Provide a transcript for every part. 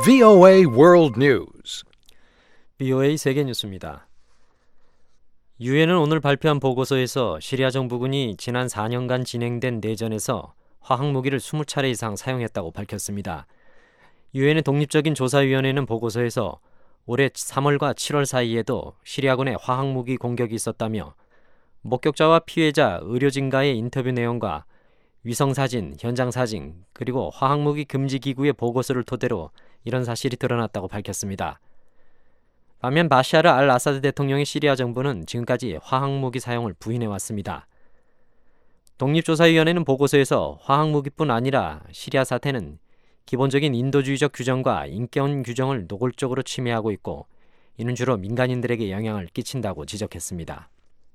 VOA World News. VOA 세계 뉴스입니다. 유엔은 오늘 발표한 보고서에서 시리아 정부군이 지난 4년간 진행된 내전에서 화학무기를 20차례 이상 사용했다고 밝혔습니다. 유엔의 독립적인 조사위원회는 보고서에서 올해 3월과 7월 사이에도 시리아군의 화학무기 공격이 있었다며 목격자와 피해자, 의료진과의 인터뷰 내용과 위성사진, 현장사진, 그리고 화학무기 금지기구의 보고서를 토대로 이런 사실이 드러났다고 밝혔습니다. 반면 바샤르 알 아사드 대통령의 시리아 정부는 지금까지 화학무기 사용을 부인해왔습니다. 독립조사위원회는 보고서에서 화학무기뿐 아니라 시리아 사태는 기본적인 인도주의적 규정과 인권 규정을 노골적으로 침해하고 있고 이는 주로 민간인들에게 영향을 끼친다고 지적했습니다.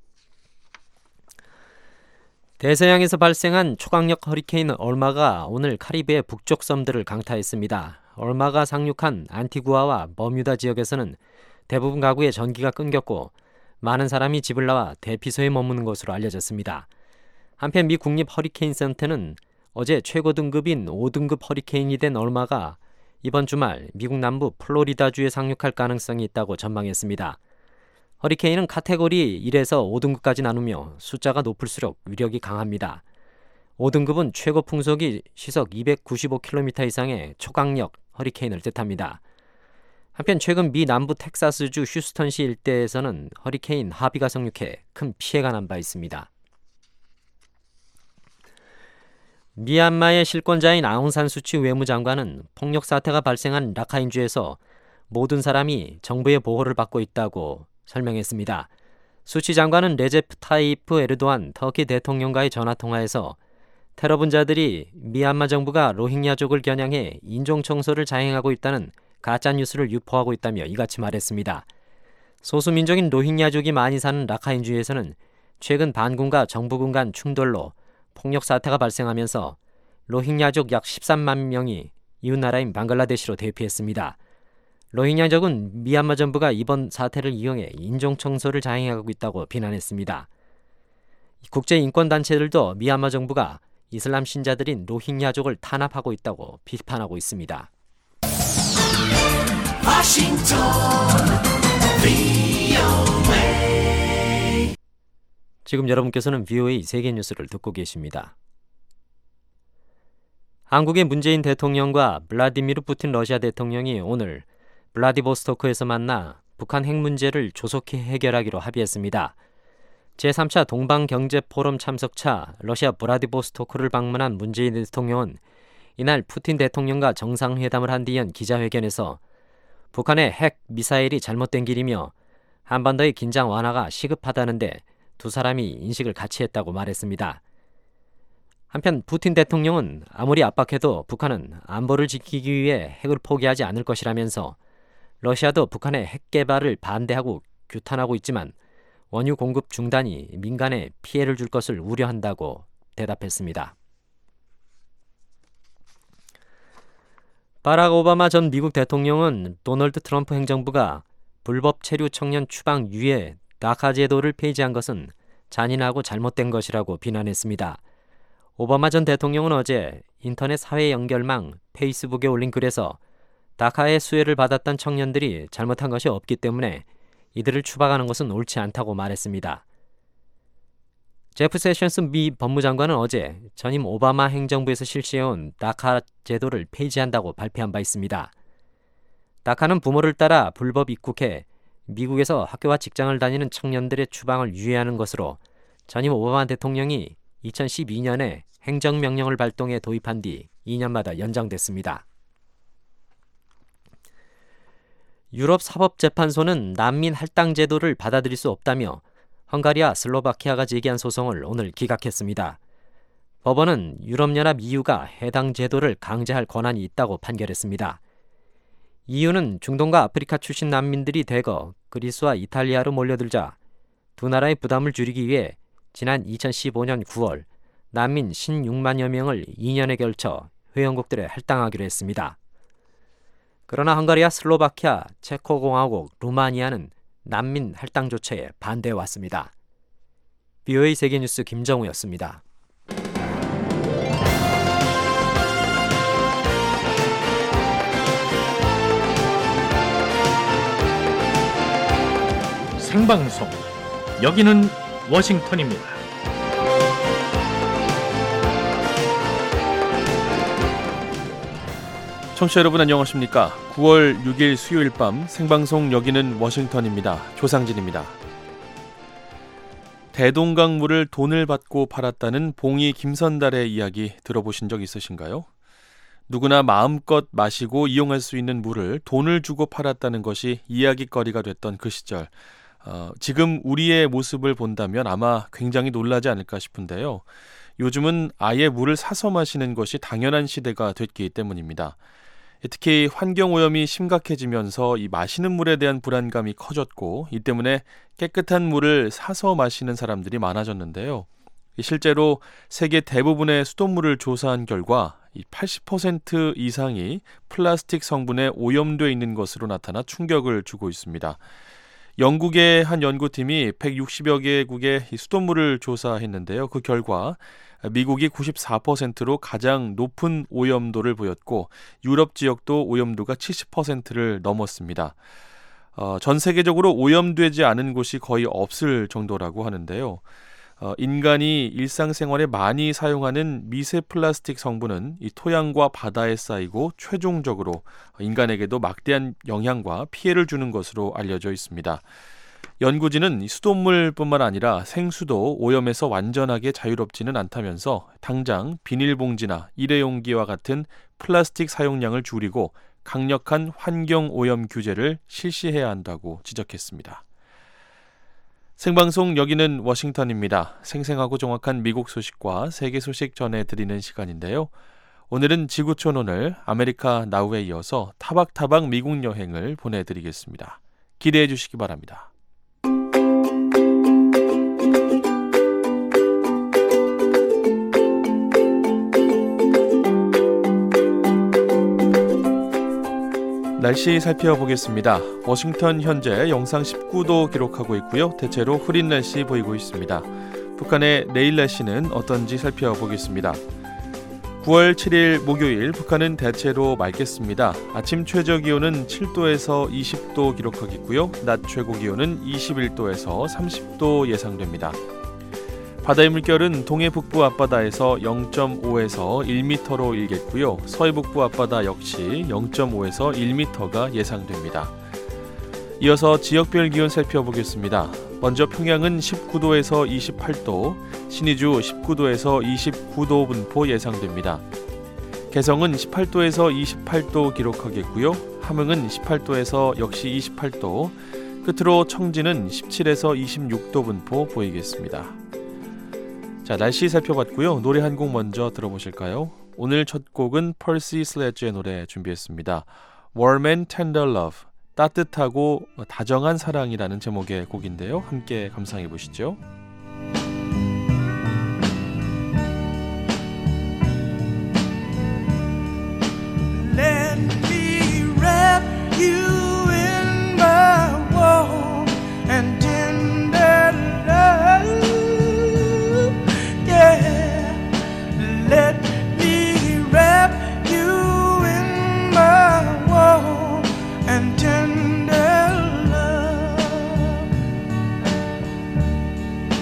대서양에서 발생한 초강력 허리케인 얼마가 오늘 카리브해 북쪽 섬들을 강타했습니다. 얼마가 상륙한 안티구아와 버뮤다 지역에서는 대부분 가구의 전기가 끊겼고 많은 사람이 집을 나와 대피소에 머무는 것으로 알려졌습니다. 한편 미 국립 허리케인 센터는 어제 최고 등급인 5등급 허리케인이 된 얼마가 이번 주말 미국 남부 플로리다주에 상륙할 가능성이 있다고 전망했습니다. 허리케인은 카테고리 1에서 5등급까지 나누며 숫자가 높을수록 위력이 강합니다. 5등급은 최고 풍속이 시속 295km 이상의 초강력 허리케인을 뜻합니다. 한편 최근 미 남부 텍사스주 휴스턴시 일대에서는 허리케인 하비가 상륙해 큰 피해가 난 바 있습니다. 미얀마의 실권자인 아웅산 수치 외무장관은 폭력 사태가 발생한 라카인주에서 모든 사람이 정부의 보호를 받고 있다고 설명했습니다. 수치 장관은 레제프 타이프 에르도안 터키 대통령과의 전화통화에서 테러 분자들이 미얀마 정부가 로힝야족을 겨냥해 인종청소를 자행하고 있다는 가짜뉴스를 유포하고 있다며 이같이 말했습니다. 소수민족인 로힝야족이 많이 사는 라카인주에서는 최근 반군과 정부군 간 충돌로 폭력 사태가 발생하면서 로힝야족 약 13만 명이 이웃나라인 방글라데시로 대피했습니다. 로힝야족은 미얀마 정부가 이번 사태를 이용해 인종청소를 자행하고 있다고 비난했습니다. 국제인권단체들도 미얀마 정부가 이슬람 신자들인 로힝야족을 탄압하고 있다고 비판하고 있습니다. 워싱턴 VOA. 지금 여러분께서는 VOA 세계 뉴스를 듣고 계십니다. 한국의 문재인 대통령과 블라디미르 푸틴 러시아 대통령이 오늘 블라디보스토크에서 만나 북한 핵 문제를 조속히 해결하기로 합의했습니다. 제3차 동방경제포럼 참석차 러시아 블라디보스토크를 방문한 문재인 대통령은 이날 푸틴 대통령과 정상회담을 한 뒤 연 기자회견에서 북한의 핵 미사일이 잘못된 길이며 한반도의 긴장 완화가 시급하다는데 두 사람이 인식을 같이 했다고 말했습니다. 한편 푸틴 대통령은 아무리 압박해도 북한은 안보를 지키기 위해 핵을 포기하지 않을 것이라면서 러시아도 북한의 핵 개발을 반대하고 규탄하고 있지만 원유 공급 중단이 민간에 피해를 줄 것을 우려한다고 대답했습니다. 바락 오바마 전 미국 대통령은 도널드 트럼프 행정부가 불법 체류 청년 추방 유예 다카 제도를 폐지한 것은 잔인하고 잘못된 것이라고 비난했습니다. 오바마 전 대통령은 어제 인터넷 사회 연결망 페이스북에 올린 글에서 다카의 수혜를 받았던 청년들이 잘못한 것이 없기 때문에 이들을 추방하는 것은 옳지 않다고 말했습니다. 제프 세션스 미 법무장관은 어제 전임 오바마 행정부에서 실시해온 다카 제도를 폐지한다고 발표한 바 있습니다. 다카는 부모를 따라 불법 입국해 미국에서 학교와 직장을 다니는 청년들의 추방을 유예하는 것으로 전임 오바마 대통령이 2012년에 행정명령을 발동해 도입한 뒤 2년마다 연장됐습니다. 유럽 사법재판소는 난민 할당 제도를 받아들일 수 없다며 헝가리와 슬로바키아가 제기한 소송을 오늘 기각했습니다. 법원은 유럽연합 EU가 해당 제도를 강제할 권한이 있다고 판결했습니다. EU는 중동과 아프리카 출신 난민들이 대거 그리스와 이탈리아로 몰려들자 두 나라의 부담을 줄이기 위해 지난 2015년 9월 난민 16만여 명을 2년에 걸쳐 회원국들에 할당하기로 했습니다. 그러나 헝가리와 슬로바키아, 체코공화국, 루마니아는 난민 할당 조처에 반대해왔습니다. VOA 세계뉴스 김정우였습니다. 생방송. 여기는 워싱턴입니다. 청취자 여러분 안녕하십니까? 9월 6일 수요일 밤 생방송 여기는 워싱턴입니다. 조상진입니다. 대동강물을 돈을 받고 팔았다는 봉이 김선달의 이야기 들어보신 적 있으신가요? 누구나 마음껏 마시고 이용할 수 있는 물을 돈을 주고 팔았다는 것이 이야기거리가 됐던 그 시절. 지금 우리의 모습을 본다면 아마 굉장히 놀라지 않을까 싶은데요. 요즘은 아예 물을 사서 마시는 것이 당연한 시대가 됐기 때문입니다. 특히 환경오염이 심각해지면서 이 마시는 물에 대한 불안감이 커졌고, 이 때문에 깨끗한 물을 사서 마시는 사람들이 많아졌는데요. 실제로 세계 대부분의 수돗물을 조사한 결과 80% 이상이 플라스틱 성분에 오염되어 있는 것으로 나타나 충격을 주고 있습니다. 영국의 한 연구팀이 160여 개국의 수돗물을 조사했는데요. 그 결과 미국이 94%로 가장 높은 오염도를 보였고, 유럽 지역도 오염도가 70%를 넘었습니다. 전 세계적으로 오염되지 않은 곳이 거의 없을 정도라고 하는데요. 인간이 일상생활에 많이 사용하는 미세 플라스틱 성분은 이 토양과 바다에 쌓이고 최종적으로 인간에게도 막대한 영향과 피해를 주는 것으로 알려져 있습니다. 연구진은 수돗물뿐만 아니라 생수도 오염에서 완전하게 자유롭지는 않다면서 당장 비닐봉지나 일회용기와 같은 플라스틱 사용량을 줄이고 강력한 환경오염 규제를 실시해야 한다고 지적했습니다. 생방송 여기는 워싱턴입니다. 생생하고 정확한 미국 소식과 세계 소식 전해드리는 시간인데요. 오늘은 지구촌 오늘 아메리카 나우에 이어서 타박타박 미국 여행을 보내드리겠습니다. 기대해 주시기 바랍니다. 날씨 살펴보겠습니다. 워싱턴 현재 영상 19도 기록하고 있고요. 대체로 흐린 날씨 보이고 있습니다. 북한의 내일 날씨는 어떤지 살펴보겠습니다. 9월 7일 목요일 북한은 대체로 맑겠습니다. 아침 최저 기온은 7도에서 20도 기록하겠고요. 낮 최고 기온은 21도에서 30도 예상됩니다. 바다의 물결은 동해 북부 앞바다에서 0.5에서 1m로 일겠고요. 서해 북부 앞바다 역시 0.5에서 1m가 예상됩니다. 이어서 지역별 기온 살펴보겠습니다. 먼저 평양은 19도에서 28도, 신의주 19도에서 29도 분포 예상됩니다. 개성은 18도에서 28도 기록하겠고요. 함흥은 18도에서 역시 28도, 끝으로 청진은 17에서 26도 분포 보이겠습니다. 자, 날씨 살펴봤고요. 노래 한 곡 먼저 들어보실까요? 오늘 첫 곡은 펄시 슬래지의 노래 준비했습니다. Warm and Tender Love, 따뜻하고 다정한 사랑이라는 제목의 곡인데요. 함께 감상해 보시죠. Let me wrap you in my warm and tender love. Let me wrap you in my warm and tender love.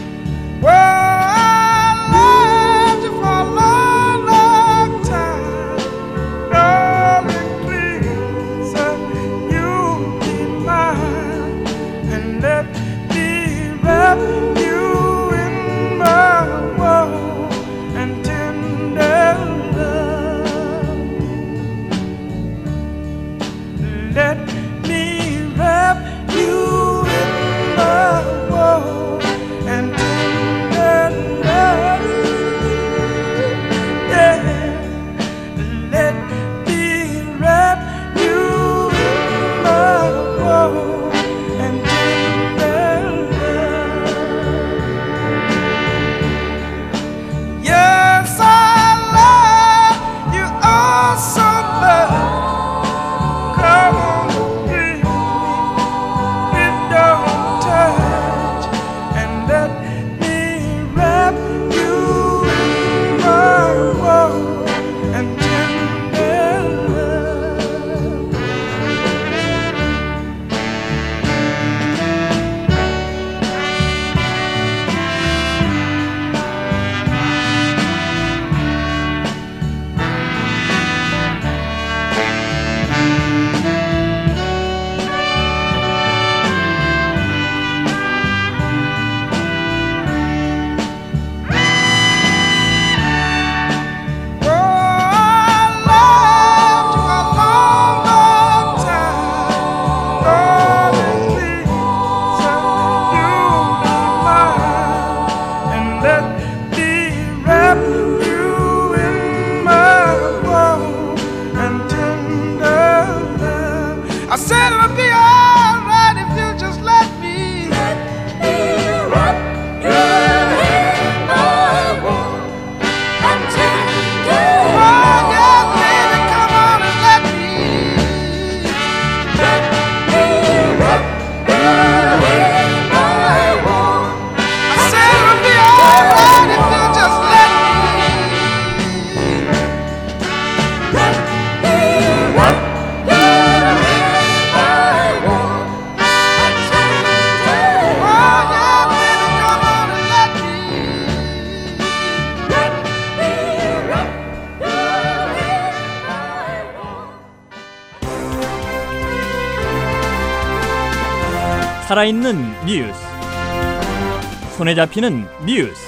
살아있는 뉴스, 손에 잡히는 뉴스,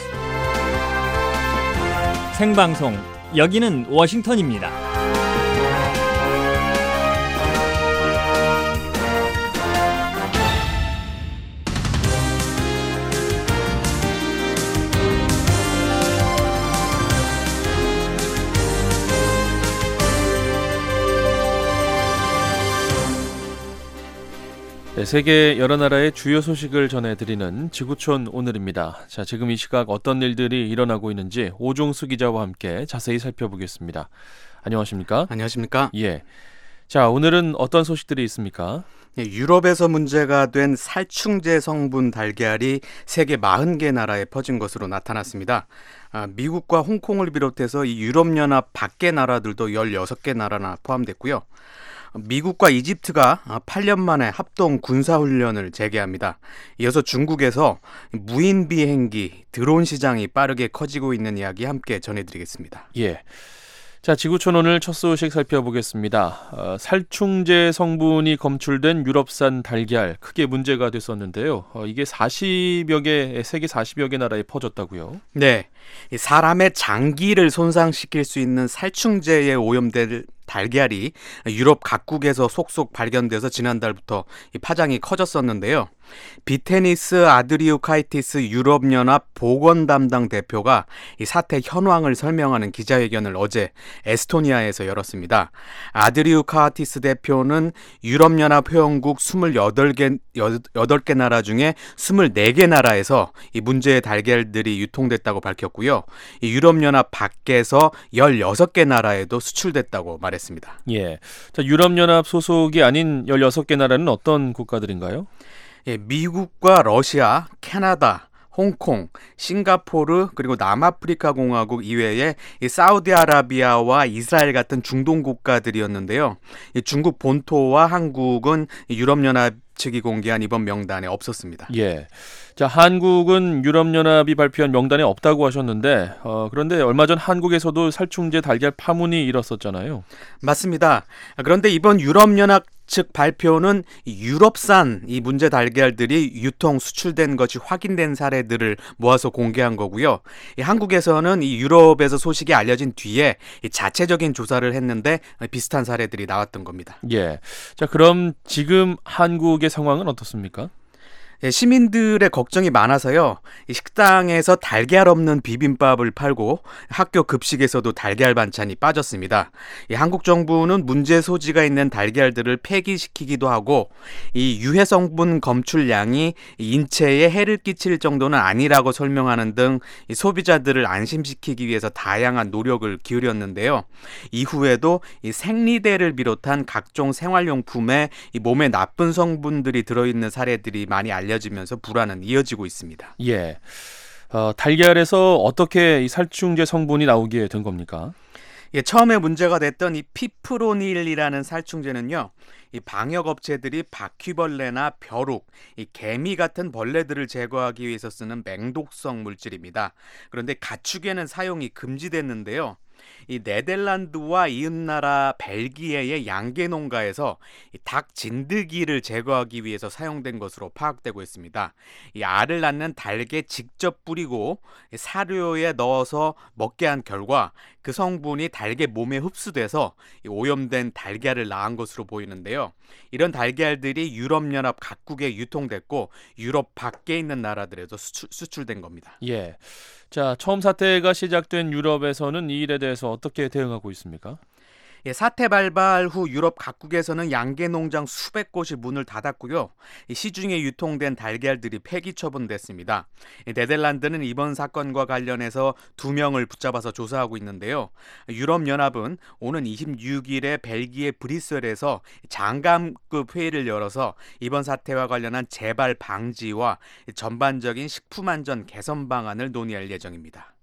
생방송, 여기는 워싱턴입니다. 네, 세계 여러 나라의 주요 소식을 전해드리는 지구촌 오늘입니다. 자, 지금 이 시각 어떤 일들이 일어나고 있는지 오종수 기자와 함께 자세히 살펴보겠습니다. 안녕하십니까? 안녕하십니까? 예. 자, 오늘은 어떤 소식들이 있습니까? 유럽에서 문제가 된 살충제 성분 달걀이 세계 40개 나라에 퍼진 것으로 나타났습니다. 미국과 홍콩을 비롯해서 이 유럽연합 밖의 나라들도 16개 나라나 포함됐고요. 미국과 이집트가 8년 만에 합동 군사훈련을 재개합니다. 이어서 중국에서 무인 비행기, 드론 시장이 빠르게 커지고 있는 이야기 함께 전해드리겠습니다. 예. 자, 지구촌 오늘 첫 소식 살펴보겠습니다. 살충제 성분이 검출된 유럽산 달걀 크게 문제가 됐었는데요. 이게 세계 40여 개 나라에 퍼졌다고요? 네, 사람의 장기를 손상시킬 수 있는 살충제에 오염될 달걀이 유럽 각국에서 속속 발견돼서 지난달부터 파장이 커졌었는데요. 비테니스 아드리우카이티스 유럽연합 보건 담당 대표가 이 사태 현황을 설명하는 기자회견을 어제 에스토니아에서 열었습니다. 아드리우카이티스 대표는 유럽연합 회원국 8개 나라 중에 24개 나라에서 이 문제의 달걀들이 유통됐다고 밝혔고요. 이 유럽연합 밖에서 16개 나라에도 수출됐다고 말했습니다. 예. 자, 유럽연합 소속이 아닌 16개 나라는 어떤 국가들인가요? 예, 미국과 러시아, 캐나다, 홍콩, 싱가포르 그리고 남아프리카 공화국 이외에 이 사우디아라비아와 이스라엘 같은 중동 국가들이었는데요. 이 중국 본토와 한국은 유럽연합 측이 공개한 이번 명단에 없었습니다. 예. 자, 한국은 유럽연합이 발표한 명단에 없다고 하셨는데 그런데 얼마 전 한국에서도 살충제 달걀 파문이 일었었잖아요. 맞습니다. 그런데 이번 유럽연합 측 발표는 유럽산 이 문제 달걀들이 유통 수출된 것이 확인된 사례들을 모아서 공개한 거고요. 한국에서는 이 유럽에서 소식이 알려진 뒤에 자체적인 조사를 했는데 비슷한 사례들이 나왔던 겁니다. 예. 자, 그럼 지금 한국의 상황은 어떻습니까? 시민들의 걱정이 많아서요. 이 식당에서 달걀 없는 비빔밥을 팔고 학교 급식에서도 달걀 반찬이 빠졌습니다. 이 한국 정부는 문제 소지가 있는 달걀들을 폐기시키기도 하고 이 유해 성분 검출량이 인체에 해를 끼칠 정도는 아니라고 설명하는 등 이 소비자들을 안심시키기 위해서 다양한 노력을 기울였는데요. 이후에도 이 생리대를 비롯한 각종 생활용품에 이 몸에 나쁜 성분들이 들어있는 사례들이 많이 알려지면서 불안은 이어지고 있습니다. 예. 달걀에서 어떻게 이 살충제 성분이 나오게 된 겁니까? 예, 처음에 문제가 됐던 이 피프로닐이라는 살충제는요. 이 방역 업체들이 바퀴벌레나 벼룩, 이 개미 같은 벌레들을 제거하기 위해서 쓰는 맹독성 물질입니다. 그런데 가축에는 사용이 금지됐는데요. 이 네덜란드와 이웃나라 벨기에의 양계 농가에서 닭 진드기를 제거하기 위해서 사용된 것으로 파악되고 있습니다. 이 알을 낳는 닭에 직접 뿌리고 사료에 넣어서 먹게 한 결과 그 성분이 닭의 몸에 흡수돼서 오염된 달걀을 낳은 것으로 보이는데요. 이런 달걀들이 유럽연합 각국에 유통됐고 유럽 밖에 있는 나라들에도 수출된 겁니다. 예. 자, 처음 사태가 시작된 유럽에서는 이 일에 대해서 어떻게 대응하고 있습니까? 예, 사태 발발 후 유럽 각국에서는 양계 농장 수백 곳이 문을 닫았고요. 시중에 유통된 달걀들이 폐기 처분됐습니다. 네덜란드는 이번 사건과 관련해서 2명을 붙잡아서 조사하고 있는데요. 유럽연합은 오는 26일에 벨기에 브뤼셀에서 장관급 회의를 열어서 이번 사태와 관련한 재발 방지와 전반적인 식품안전 개선 방안을 논의할 예정입니다.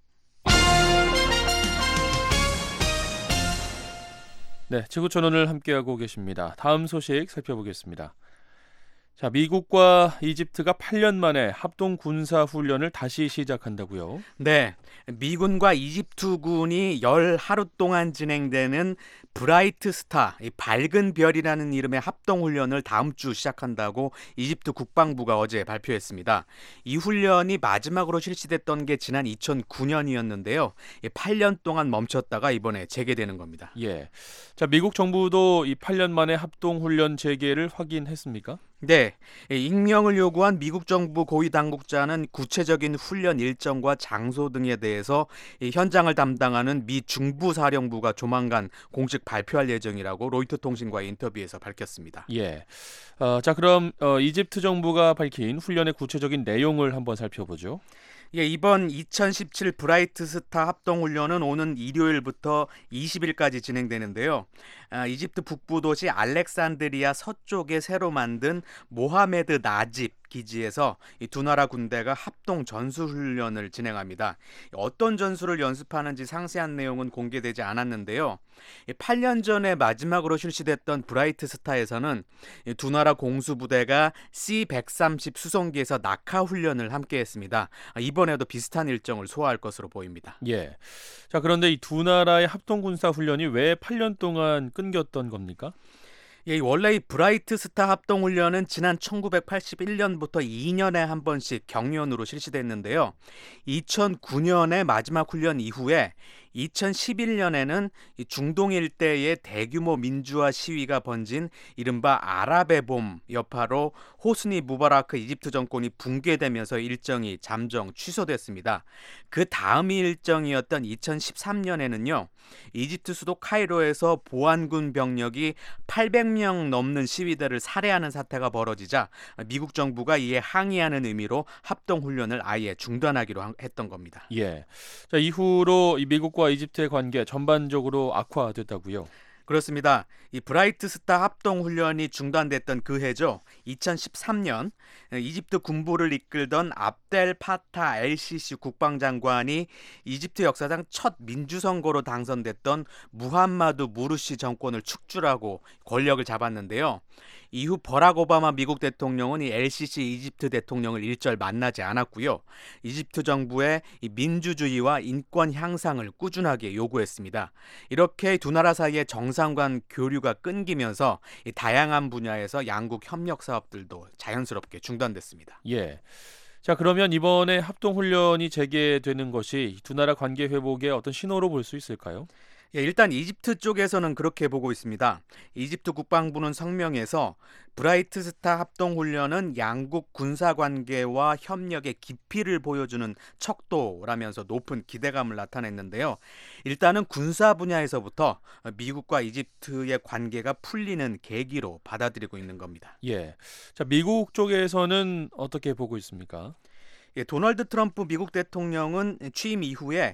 네, 지구촌 오늘 함께하고 계십니다. 다음 소식 살펴보겠습니다. 자, 미국과 이집트가 8년 만에 합동 군사 훈련을 다시 시작한다고요? 네, 미군과 이집트군이 열 하루 동안 진행되는 브라이트 스타, 이 밝은 별이라는 이름의 합동 훈련을 다음 주 시작한다고 이집트 국방부가 어제 발표했습니다. 이 훈련이 마지막으로 실시됐던 게 지난 2009년이었는데요. 8년 동안 멈췄다가 이번에 재개되는 겁니다. 예. 자, 미국 정부도 이 8년 만에 합동 훈련 재개를 확인했습니까? 네, 익명을 요구한 미국 정부 고위 당국자는 구체적인 훈련 일정과 장소 등에 대해서 이 현장을 담당하는 미 중부사령부가 조만간 공식 발표할 예정이라고 로이터 통신과의 인터뷰에서 밝혔습니다. 예. 자, 그럼 이집트 정부가 밝힌 훈련의 구체적인 내용을 한번 살펴보죠. 예, 이번 2017 브라이트 스타 합동훈련은 오는 일요일부터 20일까지 진행되는데요. 이집트 북부 도시 알렉산드리아 서쪽에 새로 만든 모하메드 나집 기지에서 이 두 나라 군대가 합동 전술훈련을 진행합니다. 어떤 전술을 연습하는지 상세한 내용은 공개되지 않았는데요. 8년 전에 마지막으로 실시됐던 브라이트 스타에서는 두 나라 공수부대가 C-130 수송기에서 낙하 훈련을 함께 했습니다. 이번에도 비슷한 일정을 소화할 것으로 보입니다. 예. 자, 그런데 이 두 나라의 합동 군사 훈련이 왜 8년 동안 끊겼던 겁니까? 예, 원래 이 브라이트 스타 합동 훈련은 지난 1981년부터 2년에 한 번씩 경연으로 실시됐는데요. 2009년에 마지막 훈련 이후에 2011년에는 중동 일대의 대규모 민주화 시위가 번진 이른바 아랍의 봄 여파로 호스니 무바라크 이집트 정권이 붕괴되면서 일정이 잠정 취소됐습니다. 그 다음 일정이었던 2013년에는요. 이집트 수도 카이로에서 보안군 병력이 800명 넘는 시위대를 살해하는 사태가 벌어지자 미국 정부가 이에 항의하는 의미로 합동훈련을 아예 중단하기로 했던 겁니다. 예. 자, 이후로 이 미국과 이집트의 관계 전반적으로 악화됐다고요? 그렇습니다. 이 브라이트 스타 합동 훈련이 중단됐던 그 해죠. 2013년 이집트 군부를 이끌던 압델 파타 LCC 국방장관이 이집트 역사상 첫 민주선거로 당선됐던 무함마드 무르시 정권을 축출하고 권력을 잡았는데요. 이후 버락 오바마 미국 대통령은 이 LCC 이집트 대통령을 일절 만나지 않았고요. 이집트 정부의 이 민주주의와 인권 향상을 꾸준하게 요구했습니다. 이렇게 두 나라 사이의 정상 간 교류가 끊기면서 이 다양한 분야에서 양국 협력 사업들도 자연스럽게 중단됐습니다. 예. 자, 그러면 이번에 합동 훈련이 재개되는 것이 두 나라 관계 회복의 어떤 신호로 볼 수 있을까요? 예, 일단 이집트 쪽에서는 그렇게 보고 있습니다. 이집트 국방부는 성명에서 브라이트 스타 합동훈련은 양국 군사관계와 협력의 깊이를 보여주는 척도라면서 높은 기대감을 나타냈는데요. 일단은 군사 분야에서부터 미국과 이집트의 관계가 풀리는 계기로 받아들이고 있는 겁니다. 예. 자, 미국 쪽에서는 어떻게 보고 있습니까? 예, 도널드 트럼프 미국 대통령은 취임 이후에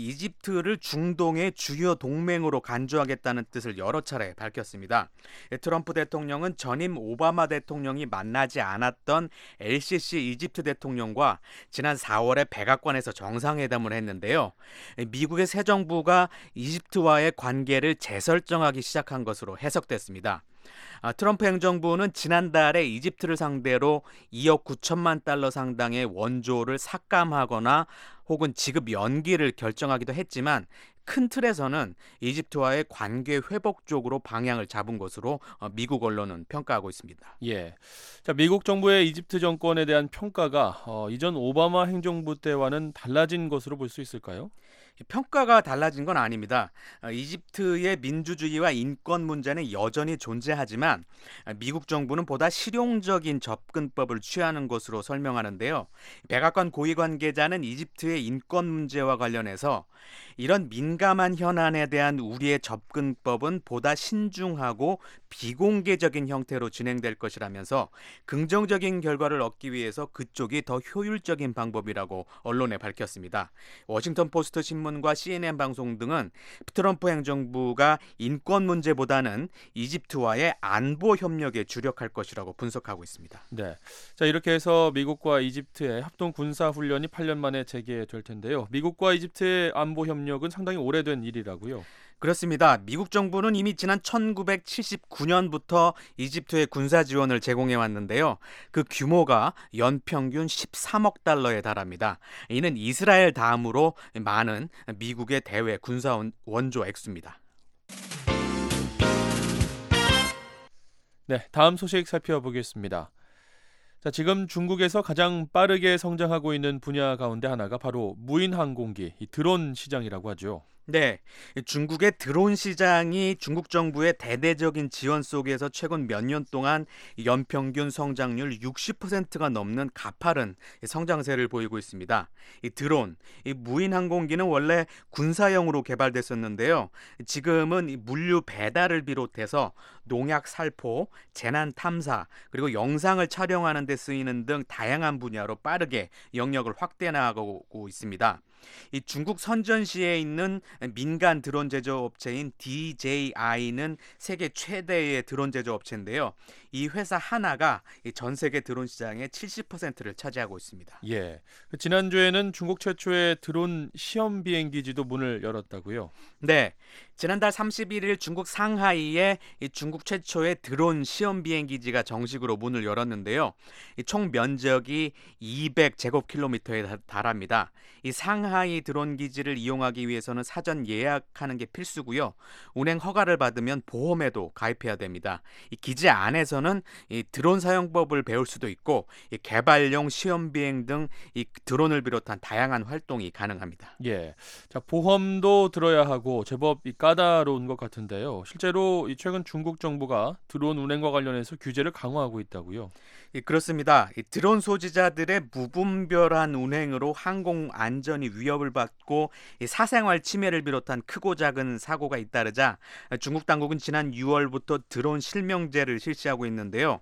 이집트를 중동의 주요 동맹으로 간주하겠다는 뜻을 여러 차례 밝혔습니다. 트럼프 대통령은 전임 오바마 대통령이 만나지 않았던 LCC 이집트 대통령과 지난 4월에 백악관에서 정상회담을 했는데요. 미국의 새 정부가 이집트와의 관계를 재설정하기 시작한 것으로 해석됐습니다. 트럼프 행정부는 지난달에 이집트를 상대로 2억 9천만 달러 상당의 원조를 삭감하거나 혹은 지급 연기를 결정하기도 했지만 큰 틀에서는 이집트와의 관계 회복 쪽으로 방향을 잡은 것으로 미국 언론은 평가하고 있습니다. 예. 자, 미국 정부의 이집트 정권에 대한 평가가 이전 오바마 행정부 때와는 달라진 것으로 볼 수 있을까요? 평가가 달라진 건 아닙니다. 이집트의 민주주의와 인권 문제는 여전히 존재하지만 미국 정부는 보다 실용적인 접근법을 취하는 것으로 설명하는데요. 백악관 고위 관계자는 이집트의 인권 문제와 관련해서 이런 민감한 현안에 대한 우리의 접근법은 보다 신중하고 비공개적인 형태로 진행될 것이라면서 긍정적인 결과를 얻기 위해서 그쪽이 더 효율적인 방법이라고 언론에 밝혔습니다. 워싱턴 포스트 신문과 CNN 방송 등은 트럼프 행정부가 인권 문제보다는 이집트와의 안보 협력에 주력할 것이라고 분석하고 있습니다. 네. 자, 이렇게 해서 미국과 이집트의 합동 군사 훈련이 8년 만에 재개될 텐데요. 미국과 이집트의 안보 협력은 상당히 오래된 일이라고요. 그렇습니다. 미국 정부는 이미 지난 1979년부터 이집트에 군사 지원을 제공해 왔는데요. 그 규모가 연평균 13억 달러에 달합니다. 이는 이스라엘 다음으로 많은 미국의 대외 군사 원조 액수입니다. 네, 다음 소식 살펴보겠습니다. 자, 지금 중국에서 가장 빠르게 성장하고 있는 분야 가운데 하나가 바로 무인 항공기, 이 드론 시장이라고 하죠. 네, 중국의 드론 시장이 중국 정부의 대대적인 지원 속에서 최근 몇 년 동안 연평균 성장률 60%가 넘는 가파른 성장세를 보이고 있습니다. 이 드론, 이 무인 항공기는 원래 군사용으로 개발됐었는데요. 지금은 이 물류 배달을 비롯해서 농약 살포, 재난 탐사, 그리고 영상을 촬영하는 데 쓰이는 등 다양한 분야로 빠르게 영역을 확대 나가고 있습니다. 이 중국 선전시에 있는 민간 드론 제조업체인 DJI는 세계 최대의 드론 제조업체인데요. 이 회사 하나가 전 세계 드론 시장의 70%를 차지하고 있습니다. 예, 지난주에는 중국 최초의 드론 시험 비행기지도 문을 열었다고요? 네, 지난달 31일 중국 상하이에 이 중국 최초의 드론 시험 비행기지가 정식으로 문을 열었는데요. 총 면적이 200제곱킬로미터에 달합니다. 이 상하이 드론 기지를 이용하기 위해서는 사전 예약하는 게 필수고요. 운행 허가를 받으면 보험에도 가입해야 됩니다. 이 기지 안에서는 이 드론 사용법을 배울 수도 있고 이 개발용 시험 비행 등 이 드론을 비롯한 다양한 활동이 가능합니다. 예, 자, 보험도 들어야 하고 제법 까다로운 것 같은데요. 실제로 최근 중국 정부가 드론 운행과 관련해서 규제를 강화하고 있다고요? 그렇습니다. 이 드론 소지자들의 무분별한 운행으로 항공 안전이 위협을 받고 이 사생활 침해를 비롯한 크고 작은 사고가 잇따르자 중국 당국은 지난 6월부터 드론 실명제를 실시하고 있는데요.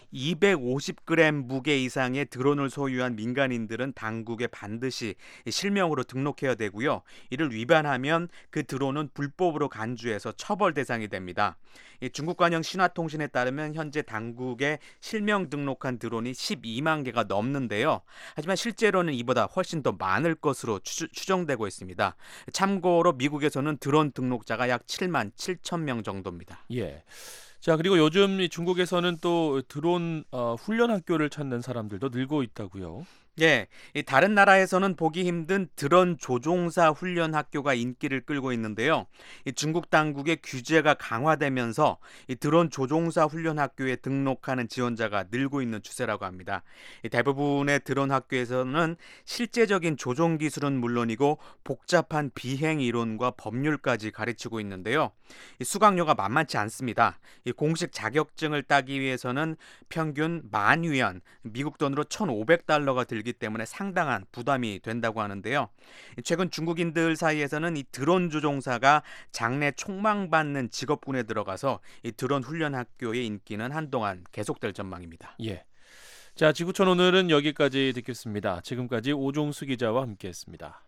250g 무게 이상의 드론을 소유한 민간인들은 당국에 반드시 실명으로 등록해야 되고요. 이를 위반하면 그 드론은 불법으로 간주해서 처벌 대상이 됩니다. 중국 관영 신화통신에 따르면 현재 당국에 실명 등록한 드론이 12만 개가 넘는데요. 하지만 실제로는 이보다 훨씬 더 많을 것으로 추정되고 있습니다. 참고로 미국에서는 드론 등록자가 약 7만 7천 명 정도입니다. 예. 자, 그리고 요즘 중국에서는 또 드론 훈련 학교를 찾는 사람들도 늘고 있다고요. 예, 이 다른 나라에서는 보기 힘든 드론 조종사 훈련 학교가 인기를 끌고 있는데요. 이 중국 당국의 규제가 강화되면서 이 드론 조종사 훈련 학교에 등록하는 지원자가 늘고 있는 추세라고 합니다. 이 대부분의 드론 학교에서는 실제적인 조종 기술은 물론이고 복잡한 비행 이론과 법률까지 가르치고 있는데요. 이 수강료가 만만치 않습니다. 이 공식 자격증을 따기 위해서는 평균 10,000위안, 미국 돈으로 1,500달러가 들기 때문에 상당한 부담이 된다고 하는데요. 최근 중국인들 사이에서는 이 드론 조종사가 장래 촉망받는 직업군에 들어가서 이 드론 훈련 학교의 인기는 한동안 계속될 전망입니다. 예. 자, 지구촌 오늘은 여기까지 듣겠습니다. 지금까지 오종수 기자와 함께했습니다.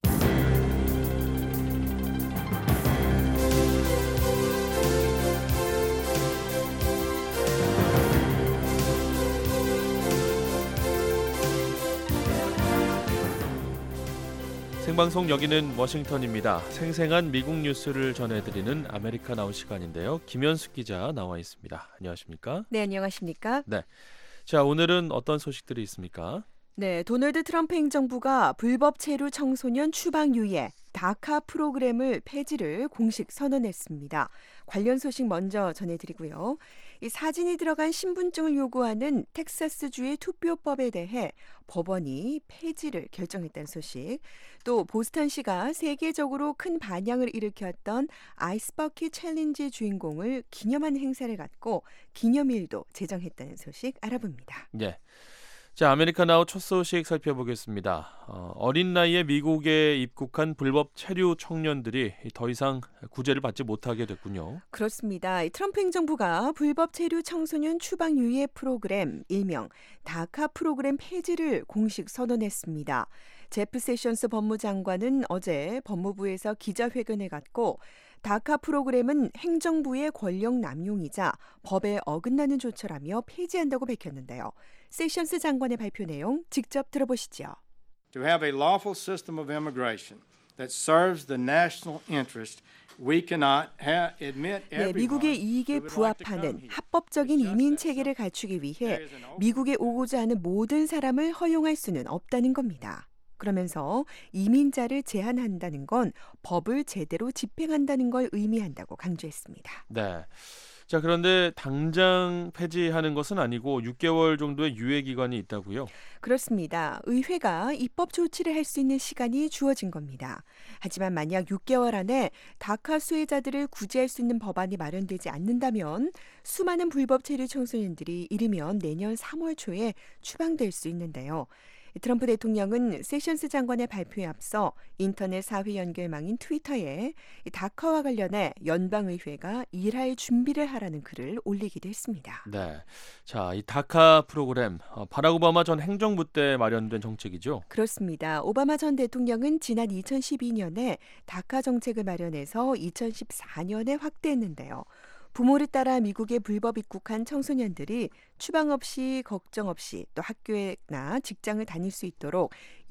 생방송 여기는 워싱턴입니다. 생생한 미국 뉴스를 전해드리는 아메리카 나우 시간인데요. 김현숙 기자 나와 있습니다. 안녕하십니까? 네, 안녕하십니까? 네. 자, 오늘은 어떤 소식들이 있습니까? 네, 도널드 트럼프 행정부가 불법 체류 청소년 추방 유예 다카 프로그램을 폐지를 공식 선언했습니다. 관련 소식 먼저 전해드리고요. 이 사진이 들어간 신분증을 요구하는 텍사스주의 투표법에 대해 법원이 폐지를 결정했다는 소식, 또 보스턴시가 세계적으로 큰 반향을 일으켰던 아이스버킷 챌린지 주인공을 기념하는 행사를 갖고 기념일도 제정했다는 소식 알아봅니다. 네. 자, 아메리카 나우 첫 소식 살펴보겠습니다. 어린 나이에 미국에 입국한 불법 체류 청년들이 더 이상 구제를 받지 못하게 됐군요. 그렇습니다. 트럼프 행정부가 불법 체류 청소년 추방 유예 프로그램, 일명 다카 프로그램 폐지를 공식 선언했습니다. 제프 세션스 법무장관은 어제 법무부에서 기자회견을 갖고 다카 프로그램은 행정부의 권력 남용이자 법에 어긋나는 조처라며 폐지한다고 밝혔는데요. 세션스 장관의 발표 내용 직접 들어보시죠. To have a lawful system of immigration that serves the national interest. We cannot admit 네, 미국의 이익에 부합하는 합법적인 이민 체계를 갖추기 위해 미국에 오고자 하는 모든 사람을 허용할 수는 없다는 겁니다. 그러면서 이민자를 제한한다는 건 법을 제대로 집행한다는 걸 의미한다고 강조했습니다. 네. 자, 그런데 당장 폐지하는 것은 아니고 6개월 정도의 유예 기간이 있다고요? 그렇습니다. 의회가 입법 조치를 할 수 있는 시간이 주어진 겁니다. 하지만 만약 6개월 안에 다카 수혜자들을 구제할 수 있는 법안이 마련되지 않는다면 수많은 불법 체류 청소년들이 이르면 내년 3월 초에 추방될 수 있는데요. 트럼프 대통령은 세션스 장관의 발표에 앞서 인터넷 사회 연결망인 트위터에 다카와 관련해 연방의회가 일할 준비를 하라는 글을 올리기도 했습니다. 네. 자, 이 다카 프로그램, 바락 오바마 전 행정부 때 마련된 정책이죠? 그렇습니다. 오바마 전 대통령은 지난 2012년에 다카 정책을 마련해서 2014년에 확대했는데요. 부모를 따라 미국에 불법 입국한 청소년들이 추방 없이 걱정 없이 또 학교나 직장을 다닐 수 있도록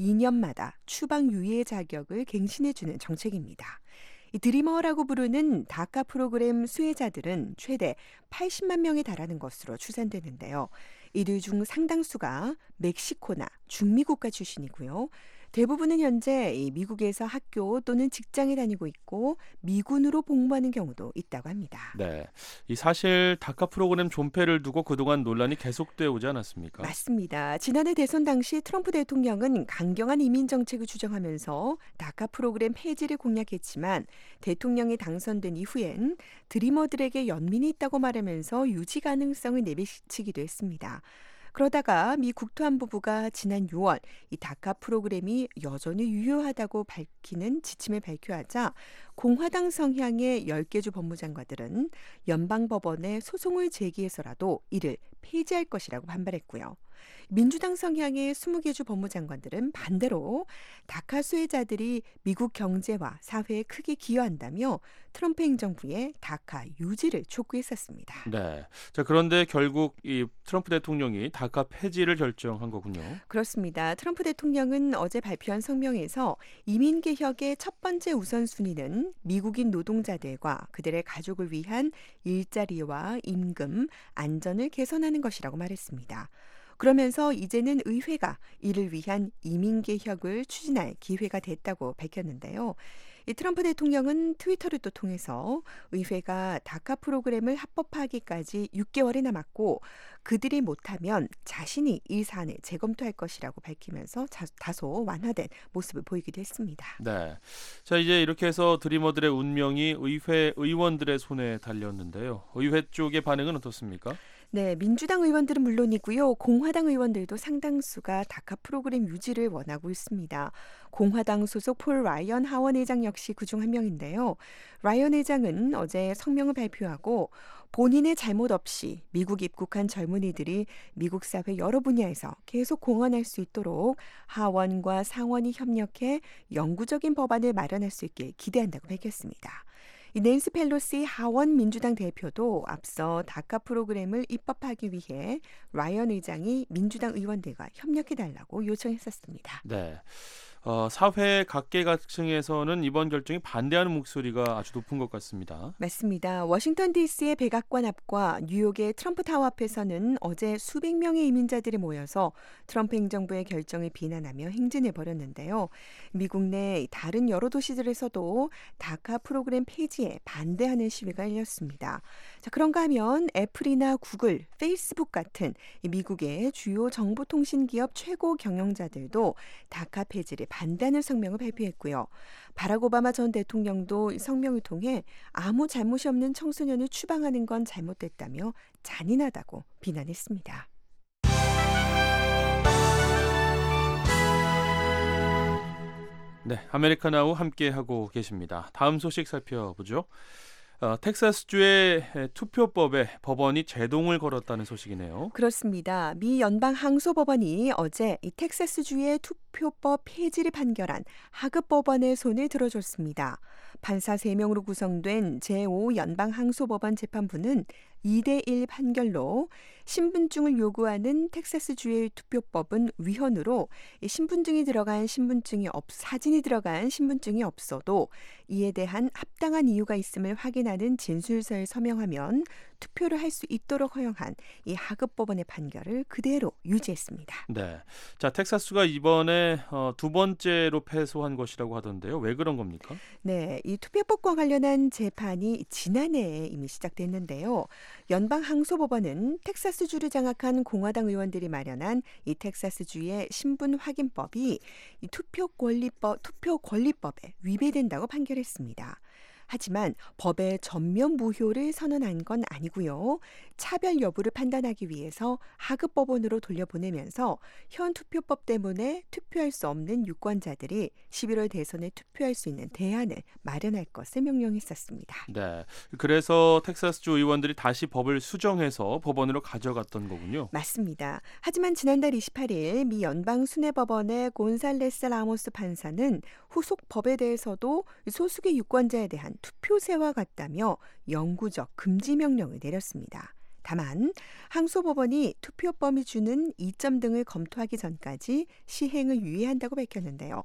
2년마다 추방 유예 자격을 갱신해주는 정책입니다. 이 드리머라고 부르는 다카 프로그램 수혜자들은 최대 80만 명에 달하는 것으로 추산되는데요. 이들 중 상당수가 멕시코나 중미 국가 출신이고요. 대부분은 현재 미국에서 학교 또는 직장에 다니고 있고 미군으로 복무하는 경우도 있다고 합니다. 네, 이 사실 다카 프로그램 존폐를 두고 그동안 논란이 계속되어 오지 않았습니까? 맞습니다. 지난해 대선 당시 트럼프 대통령은 강경한 이민 정책을 주장하면서 다카 프로그램 폐지를 공약했지만 대통령이 당선된 이후엔 드리머들에게 연민이 있다고 말하면서 유지 가능성을 내비치기도 했습니다. 그러다가 미 국토안보부가 지난 6월 이 다카 프로그램이 여전히 유효하다고 밝히는 지침을 발표하자 공화당 성향의 10개 주 법무장관들은 연방법원에 소송을 제기해서라도 이를 폐지할 것이라고 반발했고요. 민주당 성향의 20개 주 법무장관들은 반대로 다카 수혜자들이 미국 경제와 사회에 크게 기여한다며 트럼프 행정부의 다카 유지를 촉구했었습니다. 네. 자, 그런데 결국 이 트럼프 대통령이 다카 폐지를 결정한 거군요. 그렇습니다. 트럼프 대통령은 어제 발표한 성명에서 이민 개혁의 첫 번째 우선순위는 미국인 노동자들과 그들의 가족을 위한 일자리와 임금, 안전을 개선하는 것이라고 말했습니다. 그러면서 이제는 의회가 이를 위한 이민 개혁을 추진할 기회가 됐다고 밝혔는데요. 이 트럼프 대통령은 트위터를 또 통해서 의회가 다카 프로그램을 합법화하기까지 6개월이 남았고 그들이 못하면 자신이 이 사안을 재검토할 것이라고 밝히면서 다소 완화된 모습을 보이기도 했습니다. 네. 자, 이제 이렇게 해서 드리머들의 운명이 의회 의원들의 손에 달렸는데요. 의회 쪽의 반응은 어떻습니까? 네, 민주당 의원들은 물론이고요. 공화당 의원들도 상당수가 다카 프로그램 유지를 원하고 있습니다. 공화당 소속 폴 라이언 하원 의장 역시 그중 한 명인데요. 라이언 의장은 어제 성명을 발표하고 본인의 잘못 없이 미국 입국한 젊은이들이 미국 사회 여러 분야에서 계속 공헌할 수 있도록 하원과 상원이 협력해 영구적인 법안을 마련할 수 있길 기대한다고 밝혔습니다. 이 낸시 펠로시 하원 민주당 대표도 앞서 다카 프로그램을 입법하기 위해 라이언 의장이 민주당 의원들과 협력해달라고 요청했었습니다. 네. 사회 각계각층에서는 이번 결정에 반대하는 목소리가 아주 높은 것 같습니다. 맞습니다. 워싱턴 DC의 백악관 앞과 뉴욕의 트럼프 타워 앞에서는 어제 수백 명의 이민자들이 모여서 트럼프 행정부의 결정을 비난하며 행진해 벌였는데요. 미국 내 다른 여러 도시들에서도 다카 프로그램 폐지에 반대하는 시위가 열렸습니다. 자, 그런가 하면 애플이나 구글, 페이스북 같은 미국의 주요 정보통신기업 최고 경영자들도 다카 폐지를 반대하는 성명을 발표했고요. 바락 오바마 전 대통령도 성명을 통해 아무 잘못이 없는 청소년을 추방하는 건 잘못됐다며 잔인하다고 비난했습니다. 네, 아메리카나우 함께하고 계십니다. 다음 소식 살펴보죠. 텍사스주의 투표법에 법원이 제동을 걸었다는 소식이네요. 그렇습니다. 미 연방 항소법원이 어제 이 텍사스주의 투표법 폐지를 판결한 하급 법원의 손을 들어줬습니다. 판사 3명으로 구성된 제5 연방 항소법원 재판부는 2대1 판결로 신분증을 요구하는 텍사스주의 투표법은 위헌으로 신분증이 들어간 사진이 들어간 신분증이 없어도 이에 대한 합당한 이유가 있음을 확인하는 진술서에 서명하면 투표를 할 수 있도록 허용한 이 하급 법원의 판결을 그대로 유지했습니다. 네. 자, 텍사스가 이번에 두 번째로 패소한 것이라고 하던데요. 왜 그런 겁니까? 네, 이 투표법과 관련한 재판이 지난해에 이미 시작됐는데요. 연방 항소법원은 텍사스주를 장악한 공화당 의원들이 마련한 이 텍사스주의 신분 확인법이 이 투표 권리법에 위배된다고 판결했습니다. 하지만 법의 전면 무효를 선언한 건 아니고요. 차별 여부를 판단하기 위해서 하급 법원으로 돌려보내면서 현 투표법 때문에 투표할 수 없는 유권자들이 11월 대선에 투표할 수 있는 대안을 마련할 것을 명령했었습니다. 네. 그래서 텍사스주 의원들이 다시 법을 수정해서 법원으로 가져갔던 거군요. 맞습니다. 하지만 지난달 28일 미 연방수뇌법원의 곤살레스 라모스 판사는 후속 법에 대해서도 소수계 유권자에 대한 투표세와 같다며 영구적 금지 명령을 내렸습니다. 다만 항소법원이 투표법이 주는 이점 등을 검토하기 전까지 시행을 유예한다고 밝혔는데요.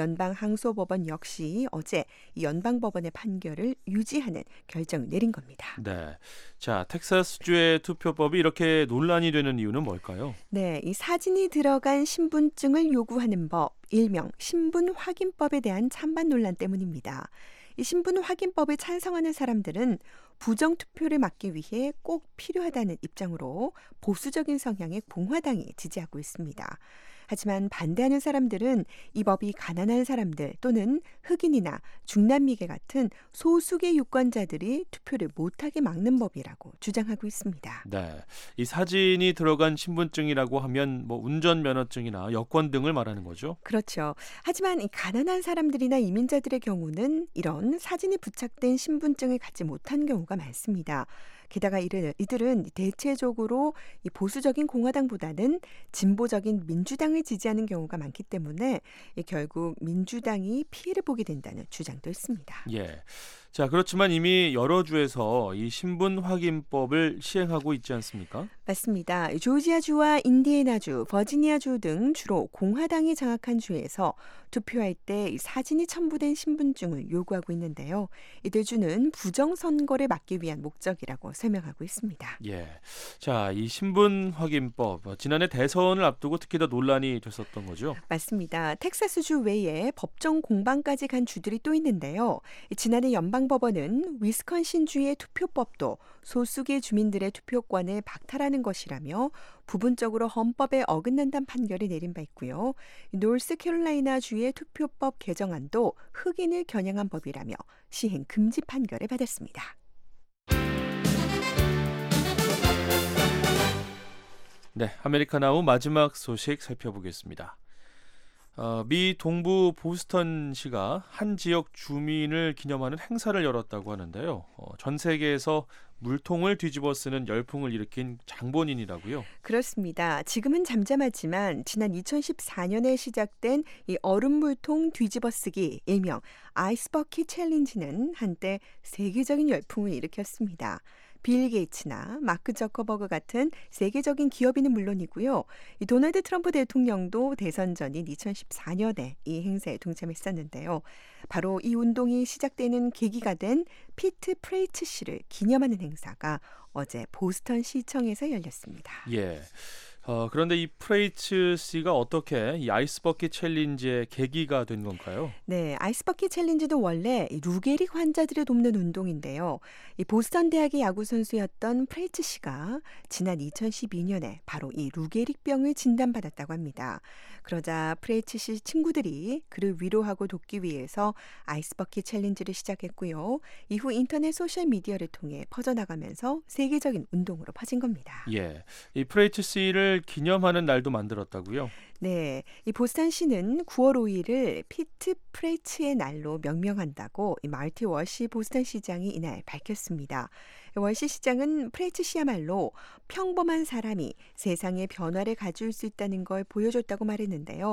연방항소법원 역시 어제 연방법원의 판결을 유지하는 결정을 내린 겁니다. 네. 자, 텍사스주의 투표법이 이렇게 논란이 되는 이유는 뭘까요? 네, 이 사진이 들어간 신분증을 요구하는 법, 일명 신분 확인법에 대한 찬반 논란 때문입니다. 이 신분 확인법을 찬성하는 사람들은 부정 투표를 막기 위해 꼭 필요하다는 입장으로 보수적인 성향의 공화당이 지지하고 있습니다. 하지만 반대하는 사람들은 이 법이 가난한 사람들 또는 흑인이나 중남미계 같은 소수계 유권자들이 투표를 못하게 막는 법이라고 주장하고 있습니다. 네, 이 사진이 들어간 신분증이라고 하면 운전면허증이나 여권 등을 말하는 거죠? 그렇죠. 하지만 이 가난한 사람들이나 이민자들의 경우는 이런 사진이 부착된 신분증을 갖지 못한 경우가 많습니다. 게다가 이들은 대체적으로 이 보수적인 공화당보다는 진보적인 민주당을 지지하는 경우가 많기 때문에 결국 민주당이 피해를 보게 된다는 주장도 있습니다. 예. 자, 그렇지만 이미 여러 주에서 이 신분 확인법을 시행하고 있지 않습니까? 맞습니다. 조지아주와 인디애나주, 버지니아주 등 주로 공화당이 장악한 주에서 투표할 때 사진이 첨부된 신분증을 요구하고 있는데요. 이들 주는 부정선거를 막기 위한 목적이라고 설명하고 있습니다. 예. 자, 이 신분 확인법, 지난해 대선을 앞두고 특히 더 논란이 됐었던 거죠? 맞습니다. 텍사스주 외에 법정 공방까지 간 주들이 또 있는데요. 지난해 연방법원은 위스콘신주의 투표법도 소수계 주민들의 투표권을 박탈하는 것이라며 부분적으로 헌법에 어긋난다는 판결을 내린 바 있고요. 노스캐롤라이나주의 투표법 개정안도 흑인을 겨냥한 법이라며 시행 금지 판결을 받았습니다. 네, 아메리카나우 마지막 소식 살펴보겠습니다. 미 동부 보스턴시가 한 지역 주민을 기념하는 행사를 열었다고 하는데요. 전 세계에서 물통을 뒤집어 쓰는 열풍을 일으킨 장본인이라고요. 그렇습니다. 지금은 잠잠하지만 지난 2014년에 시작된 이 얼음 물통 뒤집어 쓰기 일명 아이스버킷 챌린지는 한때 세계적인 열풍을 일으켰습니다. 빌 게이츠나 마크 저커버그 같은 세계적인 기업인은 물론이고요. 이 도널드 트럼프 대통령도 대선 전인 2014년에 이 행사에 동참했었는데요. 바로 이 운동이 시작되는 계기가 된 피트 프레이츠 씨를 기념하는 행사가 어제 보스턴 시청에서 열렸습니다. 예. 그런데 이 프레이츠 씨가 어떻게 이 아이스버킷 챌린지의 계기가 된 건가요? 네, 아이스버킷 챌린지도 원래 루게릭 환자들을 돕는 운동인데요. 이 보스턴 대학의 야구 선수였던 프레이츠 씨가 지난 2012년에 바로 이 루게릭병을 진단받았다고 합니다. 그러자 프레이츠 씨 친구들이 그를 위로하고 돕기 위해서 아이스버킷 챌린지를 시작했고요. 이후 인터넷 소셜 미디어를 통해 퍼져나가면서 세계적인 운동으로 퍼진 겁니다. 예, 이 프레이츠 씨를 기념하는 날도 만들었다고요? 네, 이 보스턴시는 9월 5일을 피트 프레이츠의 날로 명명한다고 이 마르티 월시 보스턴 시장이 이날 밝혔습니다. 월시 시장은 프레이츠 씨야말로 평범한 사람이 세상의 변화를 가져올 수 있다는 걸 보여줬다고 말했는데요.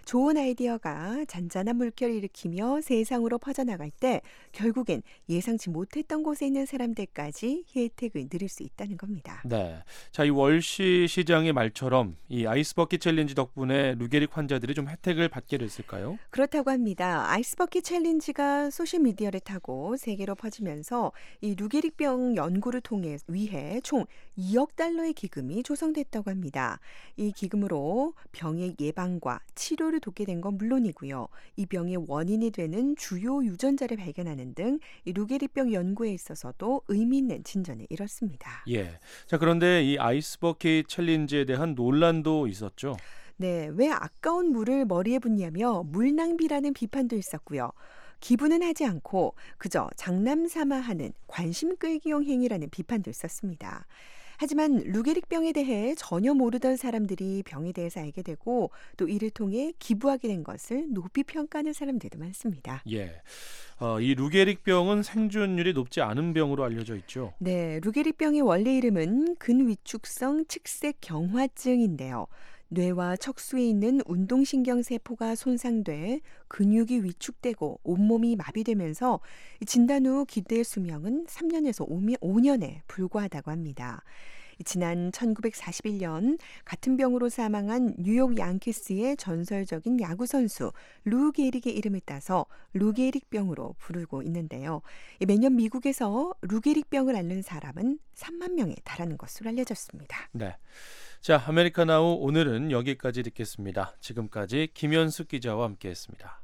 좋은 아이디어가 잔잔한 물결을 일으키며 세상으로 퍼져나갈 때 결국엔 예상치 못했던 곳에 있는 사람들까지 혜택을 누릴 수 있다는 겁니다. 네. 자, 이 월시 시장의 말처럼 이 아이스버킷 챌린지 덕분에 루게릭 환자들이 좀 혜택을 받게 됐을까요? 그렇다고 합니다. 아이스버킷 챌린지가 소셜미디어를 타고 세계로 퍼지면서 이 루게릭병 연구를 위해 총 2억 달러의 기금이 조성됐다고 합니다. 이 기금으로 병의 예방과 치료를 돕게 된 건 물론이고요. 이 병의 원인이 되는 주요 유전자를 발견하는 등 이 루게릭병 연구에 있어서도 의미 있는 진전을 이뤘습니다. 예. 자, 그런데 이 아이스버킷 챌린지에 대한 논란도 있었죠. 네, 왜 아까운 물을 머리에 붓냐며 물 낭비라는 비판도 있었고요. 기부는 하지 않고 그저 장남 삼아 하는 관심 끌기용 행위라는 비판도 있었습니다. 하지만 루게릭병에 대해 전혀 모르던 사람들이 병에 대해서 알게 되고 또 이를 통해 기부하게 된 것을 높이 평가하는 사람들도 많습니다. 예. 이 루게릭병은 생존율이 높지 않은 병으로 알려져 있죠. 네, 루게릭병의 원래 이름은 근위축성 측색 경화증인데요. 뇌와 척수에 있는 운동신경세포가 손상돼 근육이 위축되고 온몸이 마비되면서 진단 후 기대 수명은 3년에서 5년에 불과하다고 합니다. 지난 1941년 같은 병으로 사망한 뉴욕 양키스의 전설적인 야구선수 루 게릭의 이름을 따서 루게릭병으로 부르고 있는데요. 매년 미국에서 루게릭병을 앓는 사람은 3만 명에 달하는 것으로 알려졌습니다. 네. 자, 아메리카나우 오늘은 여기까지 듣겠습니다. 지금까지 김현숙 기자와 함께했습니다.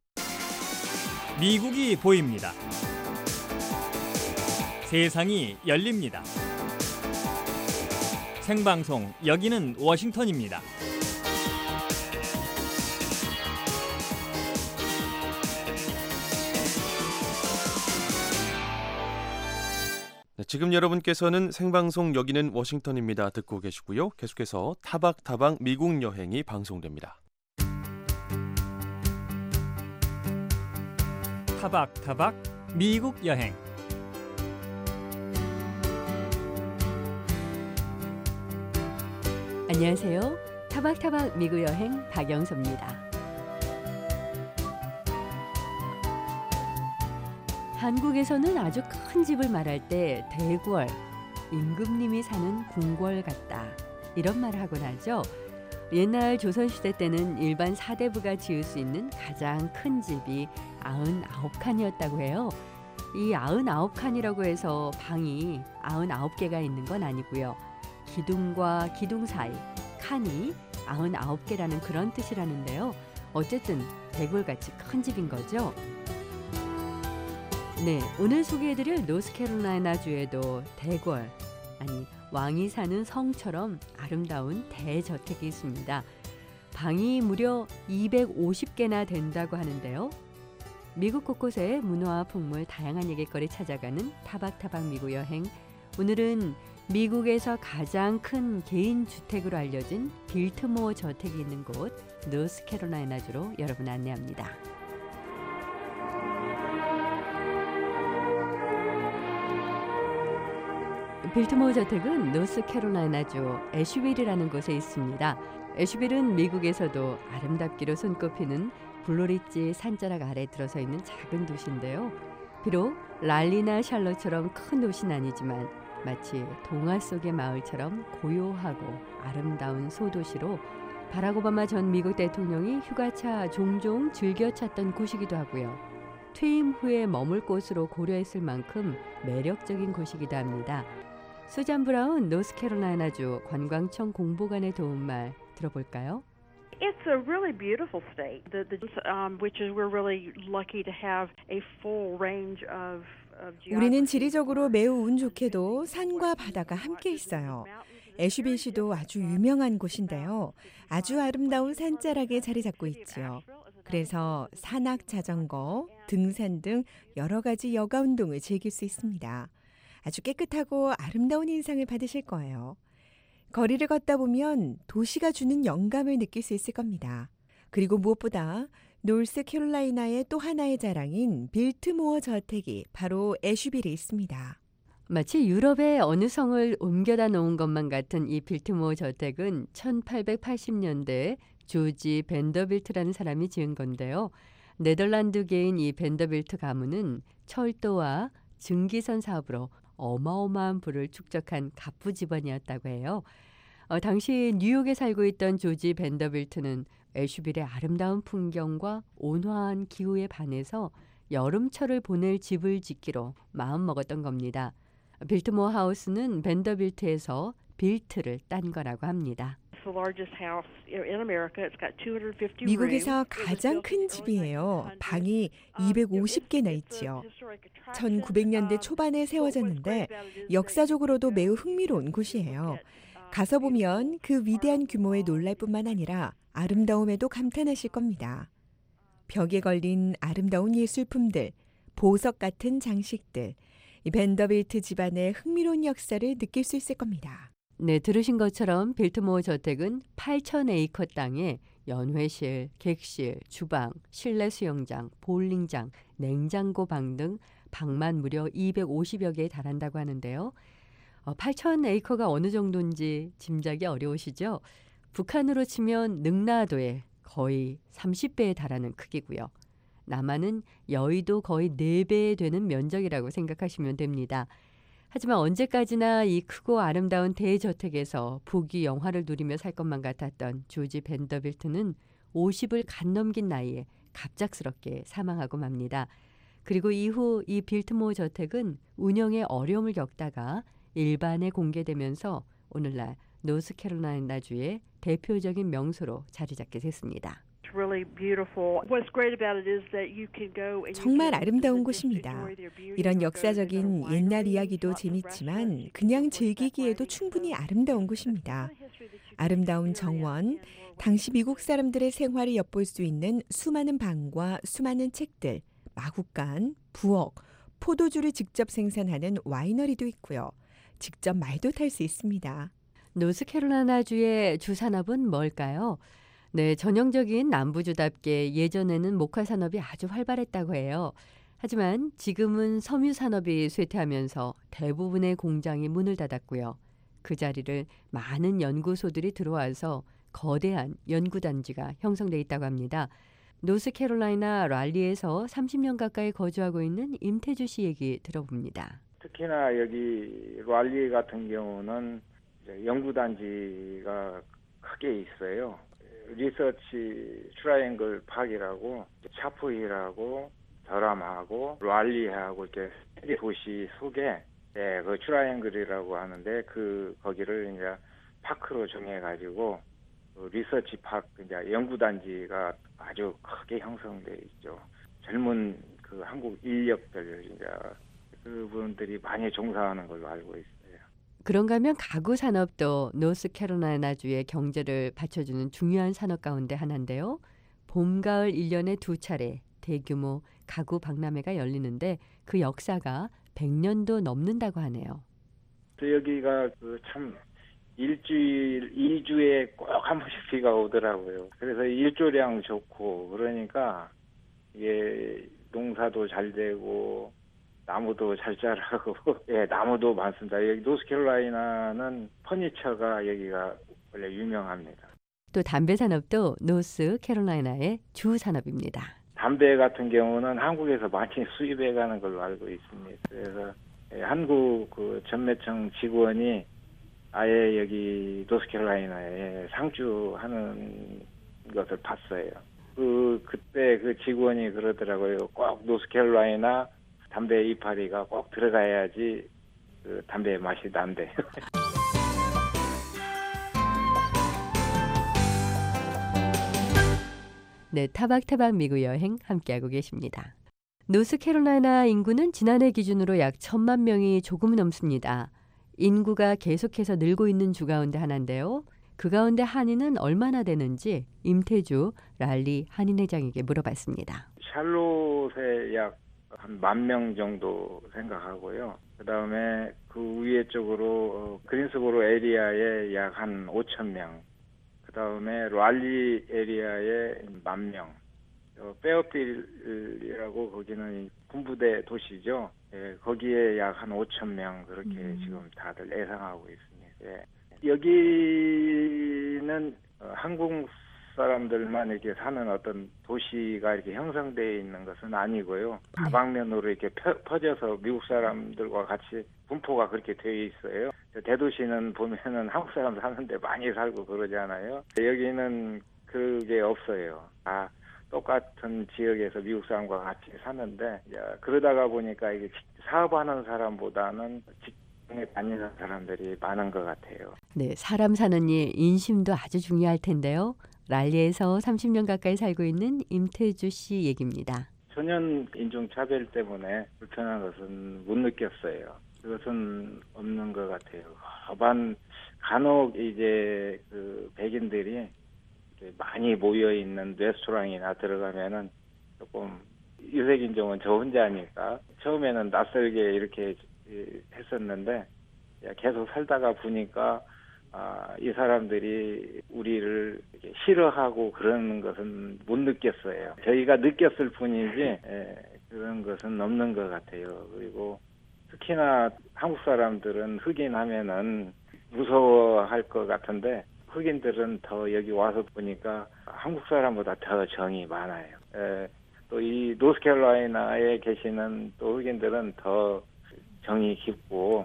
미국이 보입니다. 세상이 열립니다. 생방송 여기는 워싱턴입니다. 네, 지금 여러분께서는 생방송 여기는 워싱턴입니다 듣고 계시고요. 계속해서 타박타박 미국 여행이 방송됩니다. 타박타박 미국 여행. 안녕하세요. 타박타박 미국 여행 박영서입니다. 한국에서는 아주 큰 집을 말할 때 대궐, 임금님이 사는 궁궐 같다 이런 말을 하곤 하죠. 옛날 조선시대 때는 일반 사대부가 지을 수 있는 가장 큰 집이 99칸이었다고 해요. 이 99칸이라고 해서 방이 99개가 있는 건 아니고요. 기둥과 기둥 사이 칸이 99개라는 그런 뜻이라는데요. 어쨌든 대궐같이 큰 집인 거죠. 네, 오늘 소개해드릴 노스캐롤라이나주에도 대궐, 아니 왕이 사는 성처럼 아름다운 대저택이 있습니다. 방이 무려 250개나 된다고 하는데요. 미국 곳곳의 문화와 풍물, 다양한 얘기거리 찾아가는 타박타박 미국 여행. 오늘은 미국에서 가장 큰 개인 주택으로 알려진 빌트모어 저택이 있는 곳 노스캐롤라이나주로 여러분 안내합니다. 빌트모어 저택은 노스캐롤라이나주 애슈빌이라는 곳에 있습니다. 애슈빌은 미국에서도 아름답기로 손꼽히는 블루리지 산자락 아래 들어서 있는 작은 도시인데요. 비록 랄리나 샬롯처럼 큰 도시는 아니지만 마치 동화 속의 마을처럼 고요하고 아름다운 소도시로 바락 오바마 전 미국 대통령이 휴가차 종종 즐겨 찾던 곳이기도 하고요. 퇴임 후에 머물 곳으로 고려했을 만큼 매력적인 곳이기도 합니다. 수잔 브라운 노스캐롤라이나주 관광청 공보관의 도움말 들어볼까요? It's a really beautiful state, which is we're really lucky to have a full range of 우리는 지리적으로 매우 운 좋게도 산과 바다가 함께 있어요. 애슈빌시도 아주 유명한 곳인데요. 아주 아름다운 산자락에 자리 잡고 있지요. 그래서 산악 자전거, 등산 등 여러 가지 여가 운동을 즐길 수 있습니다. 아주 깨끗하고 아름다운 인상을 받으실 거예요. 거리를 걷다 보면 도시가 주는 영감을 느낄 수 있을 겁니다. 그리고 무엇보다 노스캐롤라이나의 또 하나의 자랑인 빌트모어 저택이 바로 애슈빌에 있습니다. 마치 유럽의 어느 성을 옮겨다 놓은 것만 같은 이 빌트모어 저택은 1880년대에 조지 벤더빌트라는 사람이 지은 건데요. 네덜란드계인 이 벤더빌트 가문은 철도와 증기선 사업으로 어마어마한 부를 축적한 갑부 집안이었다고 해요. 당시 뉴욕에 살고 있던 조지 벤더빌트는 애슈빌의 아름다운 풍경과 온화한 기후에 반해서 여름철을 보낼 집을 짓기로 마음먹었던 겁니다. 빌트모어 하우스는 벤더빌트에서 빌트를 딴 거라고 합니다. 미국에서 가장 큰 집이에요. 방이 250개나 있지요. 1900년대 초반에 세워졌는데 역사적으로도 매우 흥미로운 곳이에요. 가서 보면 그 위대한 규모에 놀랄 뿐만 아니라 아름다움에도 감탄하실 겁니다. 벽에 걸린 아름다운 예술품들, 보석 같은 장식들, 이 벤더빌트 집안의 흥미로운 역사를 느낄 수 있을 겁니다. 네, 들으신 것처럼 빌트모어 저택은 8,000에이커 땅에 연회실, 객실, 주방, 실내 수영장, 볼링장, 냉장고 방 등 방만 무려 250여 개에 달한다고 하는데요. 8,000에이커가 어느 정도인지 짐작이 어려우시죠? 북한으로 치면 능라도의 거의 30배에 달하는 크기고요. 남한은 여의도 거의 4배 되는 면적이라고 생각하시면 됩니다. 하지만 언제까지나 이 크고 아름다운 대저택에서 부귀 영화를 누리며 살 것만 같았던 조지 벤더빌트는 50을 갓 넘긴 나이에 갑작스럽게 사망하고 맙니다. 그리고 이후 이 빌트모어 저택은 운영에 어려움을 겪다가 일반에 공개되면서 오늘날 노스캐롤라이나주의 대표적인 명소로 자리 잡게 됐습니다. 정말 아름다운 곳입니다. 이런 역사적인 옛날 이야기도 재밌지만 그냥 즐기기에도 충분히 아름다운 곳입니다. 아름다운 정원, 당시 미국 사람들의 생활을 엿볼 수 있는 수많은 방과 수많은 책들, 마구간, 부엌, 포도주를 직접 생산하는 와이너리도 있고요. 직접 말도 탈 수 있습니다. 노스캐롤라이나주의 주산업은 뭘까요? 네, 전형적인 남부주답게 예전에는 목화 산업이 아주 활발했다고 해요. 하지만 지금은 섬유 산업이 쇠퇴하면서 대부분의 공장이 문을 닫았고요. 그 자리를 많은 연구소들이 들어와서 거대한 연구단지가 형성돼 있다고 합니다. 노스캐롤라이나 랄리에서 30년 가까이 거주하고 있는 임태주 씨 얘기 들어봅니다. 특히나 여기 랄리 같은 경우는 연구단지가 크게 있어요. 리서치 트라이앵글 파크라고 차프힐하고 더람하고 랄리하고 이렇게 세 도시 속에 그 트라이앵글이라고 하는데 거기를 이제 파크로 정해가지고 리서치 파크 이제 연구단지가 아주 크게 형성돼 있죠. 젊은 그 한국 인력들 이제 그분들이 많이 종사하는 걸로 알고 있어요. 그런가 하면 가구 산업도 노스캐롤라이나주의 경제를 받쳐주는 중요한 산업 가운데 하나인데요. 봄, 가을 1년에 2차례 대규모 가구 박람회가 열리는데 그 역사가 100년도 넘는다고 하네요. 여기가 참 일주일, 2주에 꼭 한 번씩 비가 오더라고요. 그래서 일조량 좋고 그러니까 이게 농사도 잘 되고 나무도 잘 자라고 예, 나무도 많습니다. 여기 노스캐롤라이나는 퍼니처가 여기가 원래 유명합니다. 또 담배 산업도 노스캐롤라이나의 주 산업입니다. 담배 같은 경우는 한국에서 많이 수입해 가는 걸로 알고 있습니다. 그래서 한국 전매청 직원이 아예 여기 노스캐롤라이나에 상주하는 것을 봤어요. 그때 그 직원이 그러더라고요. 꼭 노스캐롤라이나 담배 이파리가 꼭 들어가야지 그 담배의 맛이 난대요. 네, 타박타박 미국 여행 함께하고 계십니다. 노스캐롤라이나 인구는 지난해 기준으로 약 1,000만 명이 조금 넘습니다. 인구가 계속해서 늘고 있는 주 가운데 하나인데요. 그 가운데 한인은 얼마나 되는지 임태주 랄리 한인회장에게 물어봤습니다. 샬롯에 약 한 10,000명 정도 생각하고요. 그 다음에 그 위에 쪽으로 그린스보로 에리아에 약 한 5,000명. 그 다음에 랄리 에리아에 10,000명. 페어필이라고 거기는 군부대 도시죠. 예, 거기에 약 한 5,000명 그렇게 지금 다들 예상하고 있습니다. 예. 여기는 한국 사람들만 이렇게 사는 어떤 도시가 이렇게 형성되어 있는 것은 아니고요. 다방면으로 이렇게 퍼져서 미국 사람들과 같이 분포가 그렇게 되어 있어요. 대도시는 보면은 한국 사람 사는데 많이 살고 그러잖아요. 여기는 그게 없어요. 똑같은 지역에서 미국 사람과 같이 사는데, 그러다가 보니까 이게 사업하는 사람보다는 직장에 다니는 사람들이 많은 것 같아요. 네, 사람 사는 일 인심도 아주 중요할 텐데요. 랄리에서 30년 가까이 살고 있는 임태주 씨 얘기입니다. 천연 인종차별 때문에 불편한 것은 못 느꼈어요. 그것은 없는 것 같아요. 간혹 이제 그 백인들이 많이 모여 있는 레스토랑이나 들어가면은 조금 유색인종은 저 혼자니까 처음에는 낯설게 이렇게 했었는데 계속 살다가 보니까 이 사람들이 우리를 싫어하고 그러는 것은 못 느꼈어요. 저희가 느꼈을 뿐이지 그런 것은 없는 것 같아요. 그리고 특히나 한국 사람들은 흑인 하면은 무서워할 것 같은데 흑인들은 더 여기 와서 보니까 한국 사람보다 더 정이 많아요. 또 이 노스캐롤라이나에 계시는 또 흑인들은 더 정이 깊고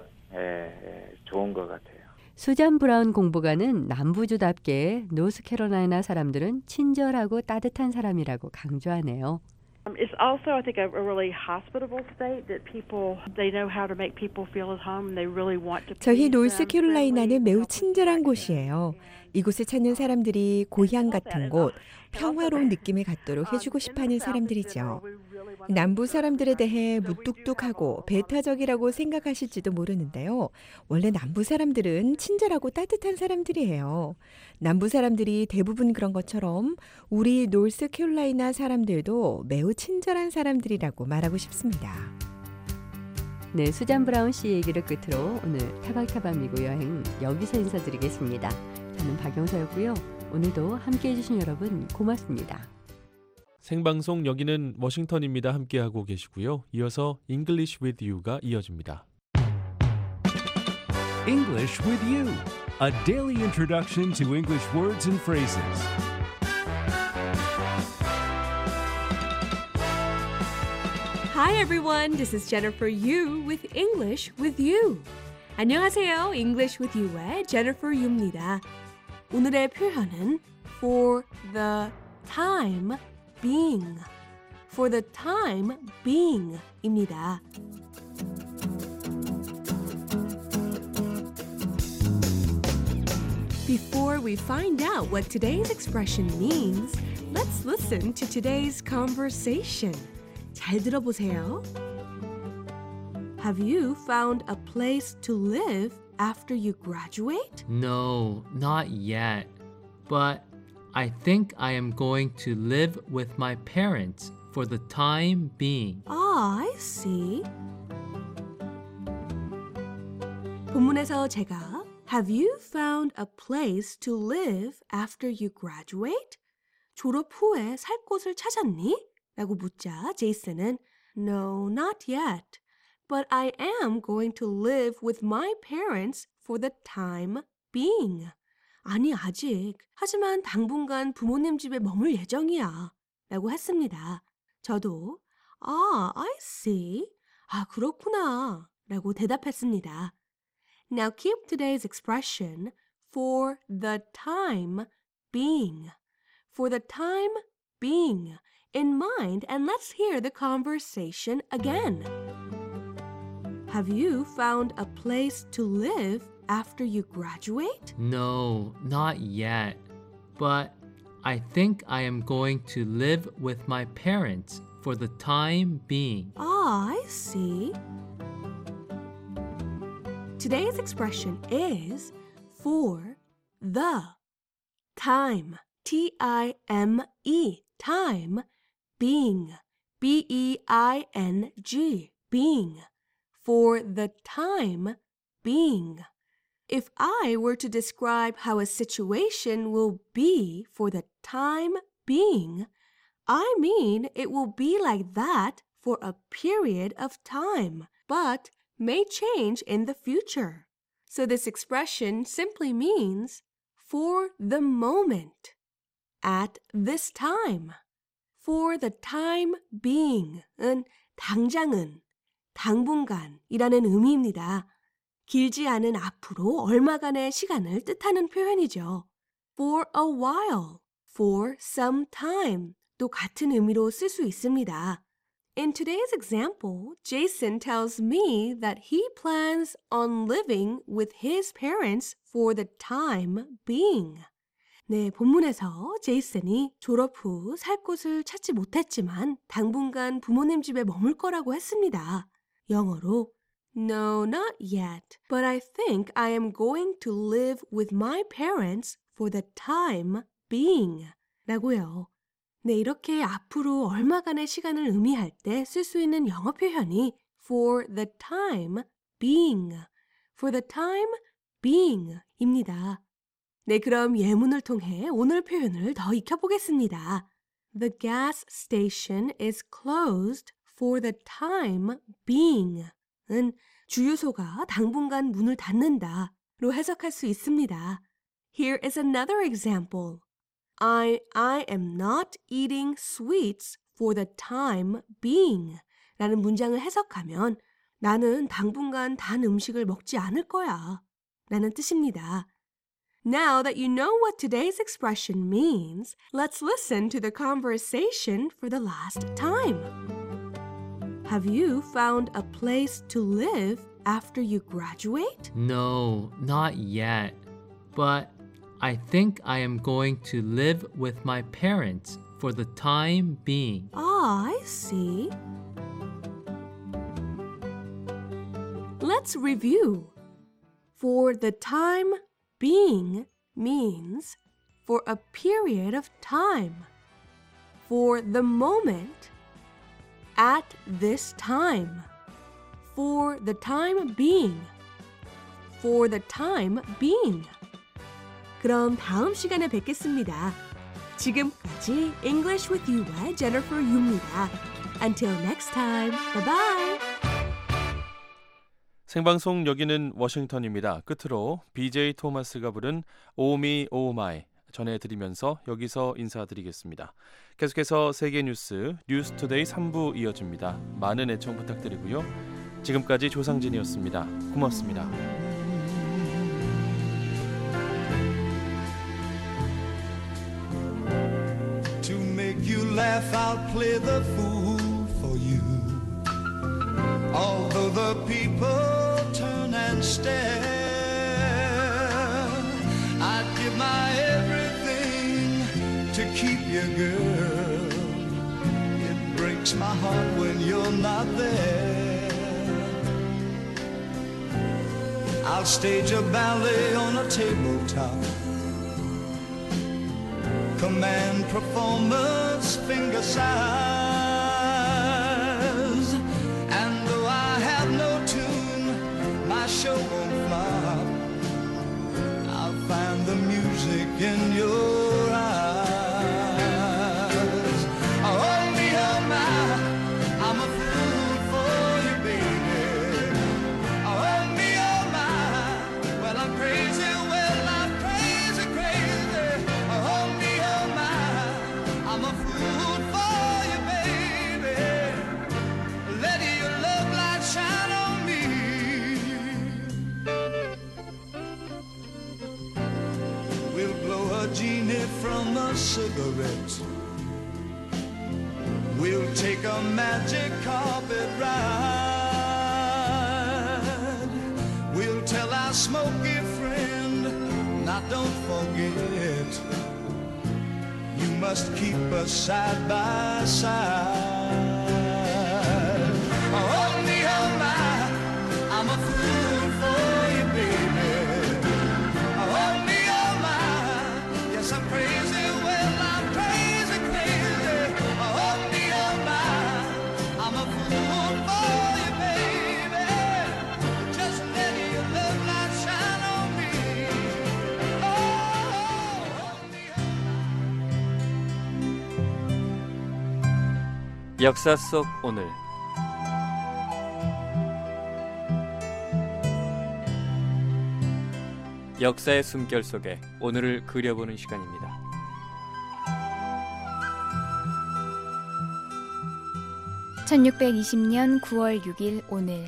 좋은 것 같아요. 수잔 브라운 공보가는 남부주답게 노스캐롤라이나 사람들은 친절하고 따뜻한 사람이라고 강조하네요. It's also, I think, a really hospitable state that people, they know how to make people feel at home. They really want to. 저희 노스캐롤라이나는 매우 친절한 곳이에요. 이곳에 찾는 사람들이 고향 같은 곳, 평화로운 느낌을 갖도록 해주고 싶어하는 사람들이죠. 남부 사람들에 대해 무뚝뚝하고 배타적이라고 생각하실지도 모르는데요. 원래 남부 사람들은 친절하고 따뜻한 사람들이에요. 남부 사람들이 대부분 그런 것처럼 우리 노스캐롤라이나 사람들도 매우 친절한 사람들이라고 말하고 싶습니다. 네, 수잔 브라운 씨 얘기를 끝으로 오늘 타박타박 미국 여행 여기서 인사드리겠습니다. 저는 박영서였고요. 오늘도 함께해 주신 여러분 고맙습니다. 생방송 여기는 워싱턴입니다. 함께하고 계시고요. 이어서 English with You가 이어집니다. English with You, a daily introduction to English words and phrases. Hi everyone, this is Jennifer Yu with English with You. 안녕하세요, English with You의 Jennifer Yu입니다. 오늘의 표현은 for the time being. For the time being 입니다. Before we find out what today's expression means, let's listen to today's conversation. 잘 들어보세요. Have you found a place to live after you graduate? No, not yet. But I think I am going to live with my parents for the time being. I see. 본문에서 제가 Have you found a place to live after you graduate? 졸업 후에 살 곳을 찾았니? 라고 묻자 제이슨은 No, not yet. But I am going to live with my parents for the time being. 아니, 아직. 하지만 당분간 부모님 집에 머물 예정이야. 라고 했습니다. 저도 I see. 그렇구나. 라고 대답했습니다. Now keep today's expression for the time being. For the time being in mind, and let's hear the conversation again. Have you found a place to live after you graduate? No, not yet. But I think I am going to live with my parents for the time being. I see. Today's expression is for the time. T-I-M-E. Time. Being. B-E-I-N-G. Being. For the time being. If I were to describe how a situation will be for the time being, I mean it will be like that for a period of time, but may change in the future. So this expression simply means for the moment. at this time. For the time being은 당장은, 당분간이라는 의미입니다. 길지 않은 앞으로 얼마간의 시간을 뜻하는 표현이죠. For a while, for some time 또 같은 의미로 쓸 수 있습니다. In today's example, Jason tells me that he plans on living with his parents for the time being. 네, 본문에서 제이슨이 졸업 후 살 곳을 찾지 못했지만 당분간 부모님 집에 머물 거라고 했습니다. 영어로 No, not yet, but I think I am going to live with my parents for the time being 라고요. 네, 이렇게 앞으로 얼마간의 시간을 의미할 때 쓸 수 있는 영어 표현이 for the time being, for the time being 입니다. 네, 그럼 예문을 통해 오늘 표현을 더 익혀보겠습니다. The gas station is closed for the time being 은 주유소가 당분간 문을 닫는다로 해석할 수 있습니다. Here is another example. I am not eating sweets for the time being 라는 문장을 해석하면 나는 당분간 단 음식을 먹지 않을 거야 라는 뜻입니다. Now that you know what today's expression means, let's listen to the conversation for the last time. Have you found a place to live after you graduate? No, not yet. But I think I am going to live with my parents for the time being. Ah, I see. Let's review. For the time being means for a period of time. For the moment, at this time. For the time being. For the time being. 그럼 다음 시간에 뵙겠습니다. 지금까지 English with You의 Jennifer Yu입니다. Until next time, bye-bye. 생방송 여기는 워싱턴입니다. 끝으로 BJ 토마스가 부른 Oh Me, Oh My 전해드리면서 여기서 인사드리겠습니다. 계속해서 세계 뉴스 뉴스투데이 3부 이어집니다. 많은 애청 부탁드리고요. 지금까지 조상진이었습니다. 고맙습니다. To make you laugh, I'll play the fool for you. Although the people turn and stare, I'd give my everything to keep you, girl. It breaks my heart when you're not there. I'll stage a ballet on a tabletop, command performance finger size. And though I have no tune, my show won't flop. I'll find the music in your eyes. Oh me, oh my, I'm a fool for you, baby. Oh me, oh my, well I'm crazy, crazy. Oh me, oh my, I'm a fool for you, baby. Let your love light shine on me. We'll blow a genie from a cigarette. We'll take a magic carpet ride. We'll tell our smoky friend, now don't forget, you must keep us side by side. Oh me, oh my, I'm a fool for you, baby. Oh me, oh my, yes I'm crazy, well I'm crazy, crazy. Oh me, oh my, I'm a fool for you, baby. Just let your love light shine on me. 역사 속 오늘 역사의 숨결 속에 오늘을 그려보는 시간입니다. 1620년 9월 6일 오늘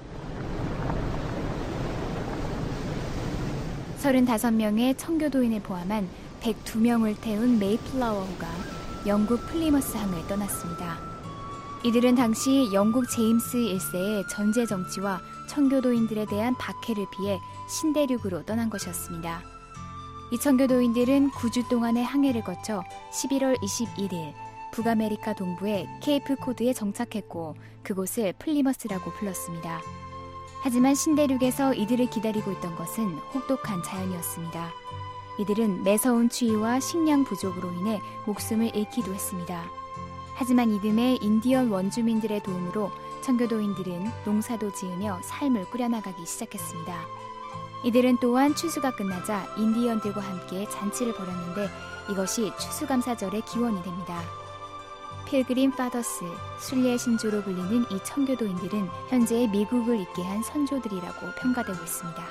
35명의 청교도인을 포함한 102명을 태운 메이플라워호가 영국 플리머스 항을 떠났습니다. 이들은 당시 영국 제임스 1세의 전제 정치와 청교도인들에 대한 박해를 피해 신대륙으로 떠난 것이었습니다. 이 청교도인들은 9주 동안의 항해를 거쳐 11월 21일 북아메리카 동부의 케이프 코드에 정착했고 그곳을 플리머스라고 불렀습니다. 하지만 신대륙에서 이들을 기다리고 있던 것은 혹독한 자연이었습니다. 이들은 매서운 추위와 식량 부족으로 인해 목숨을 잃기도 했습니다. 하지만 이듬해 인디언 원주민들의 도움으로 청교도인들은 농사도 지으며 삶을 꾸려나가기 시작했습니다. 이들은 또한 추수가 끝나자 인디언들과 함께 잔치를 벌였는데 이것이 추수감사절의 기원이 됩니다. 필그림 파더스, 순례 신조로 불리는 이 청교도인들은 현재 미국을 있게 한 선조들이라고 평가되고 있습니다.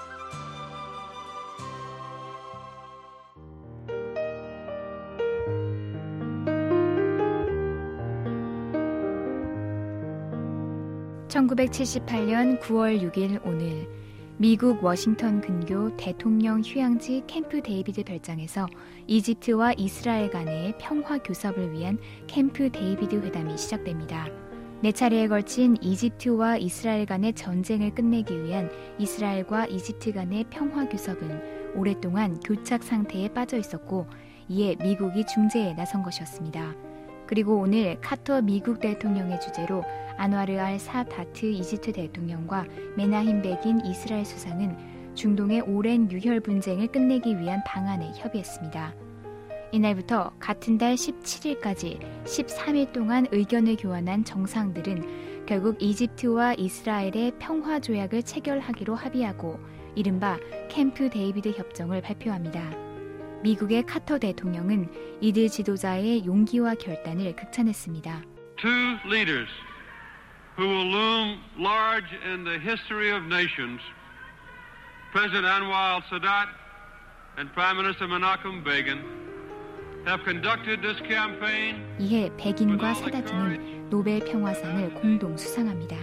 (1978년 9월 6일) 오늘 미국 워싱턴 근교 대통령 휴양지 캠프 데이비드 별장에서 이집트와 이스라엘 간의 평화 교섭을 위한 캠프 데이비드 회담이 시작됩니다. 4차례에 걸친 이집트와 이스라엘 간의 전쟁을 끝내기 위한 이스라엘과 이집트 간의 평화 교섭은 오랫동안 교착 상태에 빠져 있었고 이에 미국이 중재에 나선 것이었습니다. 그리고 오늘 카터 미국 대통령의 주재로 안와르 알 사다트 이집트 대통령과 메나힘 베긴 이스라엘 수상은 중동의 오랜 유혈 분쟁을 끝내기 위한 방안에 협의했습니다. 이날부터 같은 달 17일까지 13일 동안 의견을 교환한 정상들은 결국 이집트와 이스라엘의 평화 조약을 체결하기로 합의하고 이른바 캠프 데이비드 협정을 발표합니다. 미국의 카터 대통령은 이들 지도자의 용기와 결단을 극찬했습니다. Two leaders who will loom large in the history of nations, President Anwar al-Sadat and Prime Minister Menachem Begin, have conducted this campaign. 이해 베긴과 사다트는 노벨 평화상을 공동 수상합니다.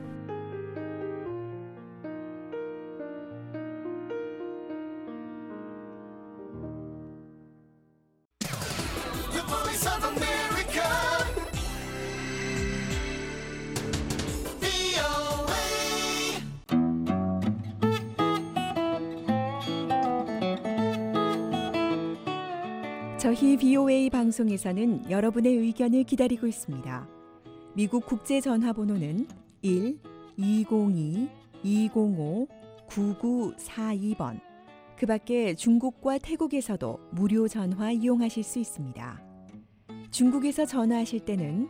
저희 BOA 방송에서는 여러분의 의견을 기다리고 있습니다. 미국 국제 전화번호는 1-202-205-9942번. 그 밖에 중국과 태국에서도 무료 전화 이용하실 수 있습니다. 중국에서 전화하실 때는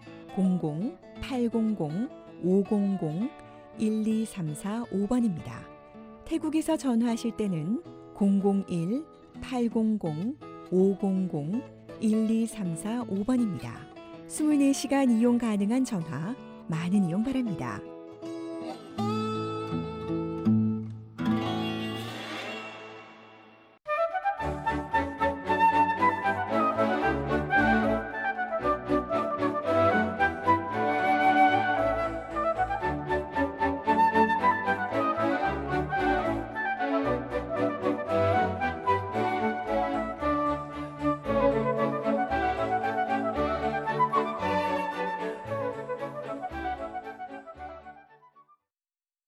00-800-500-1234-5번입니다. 태국에서 전화하실 때는 001-800-500-1234-5번입니다. 24시간 이용 가능한 전화 많은 이용 바랍니다.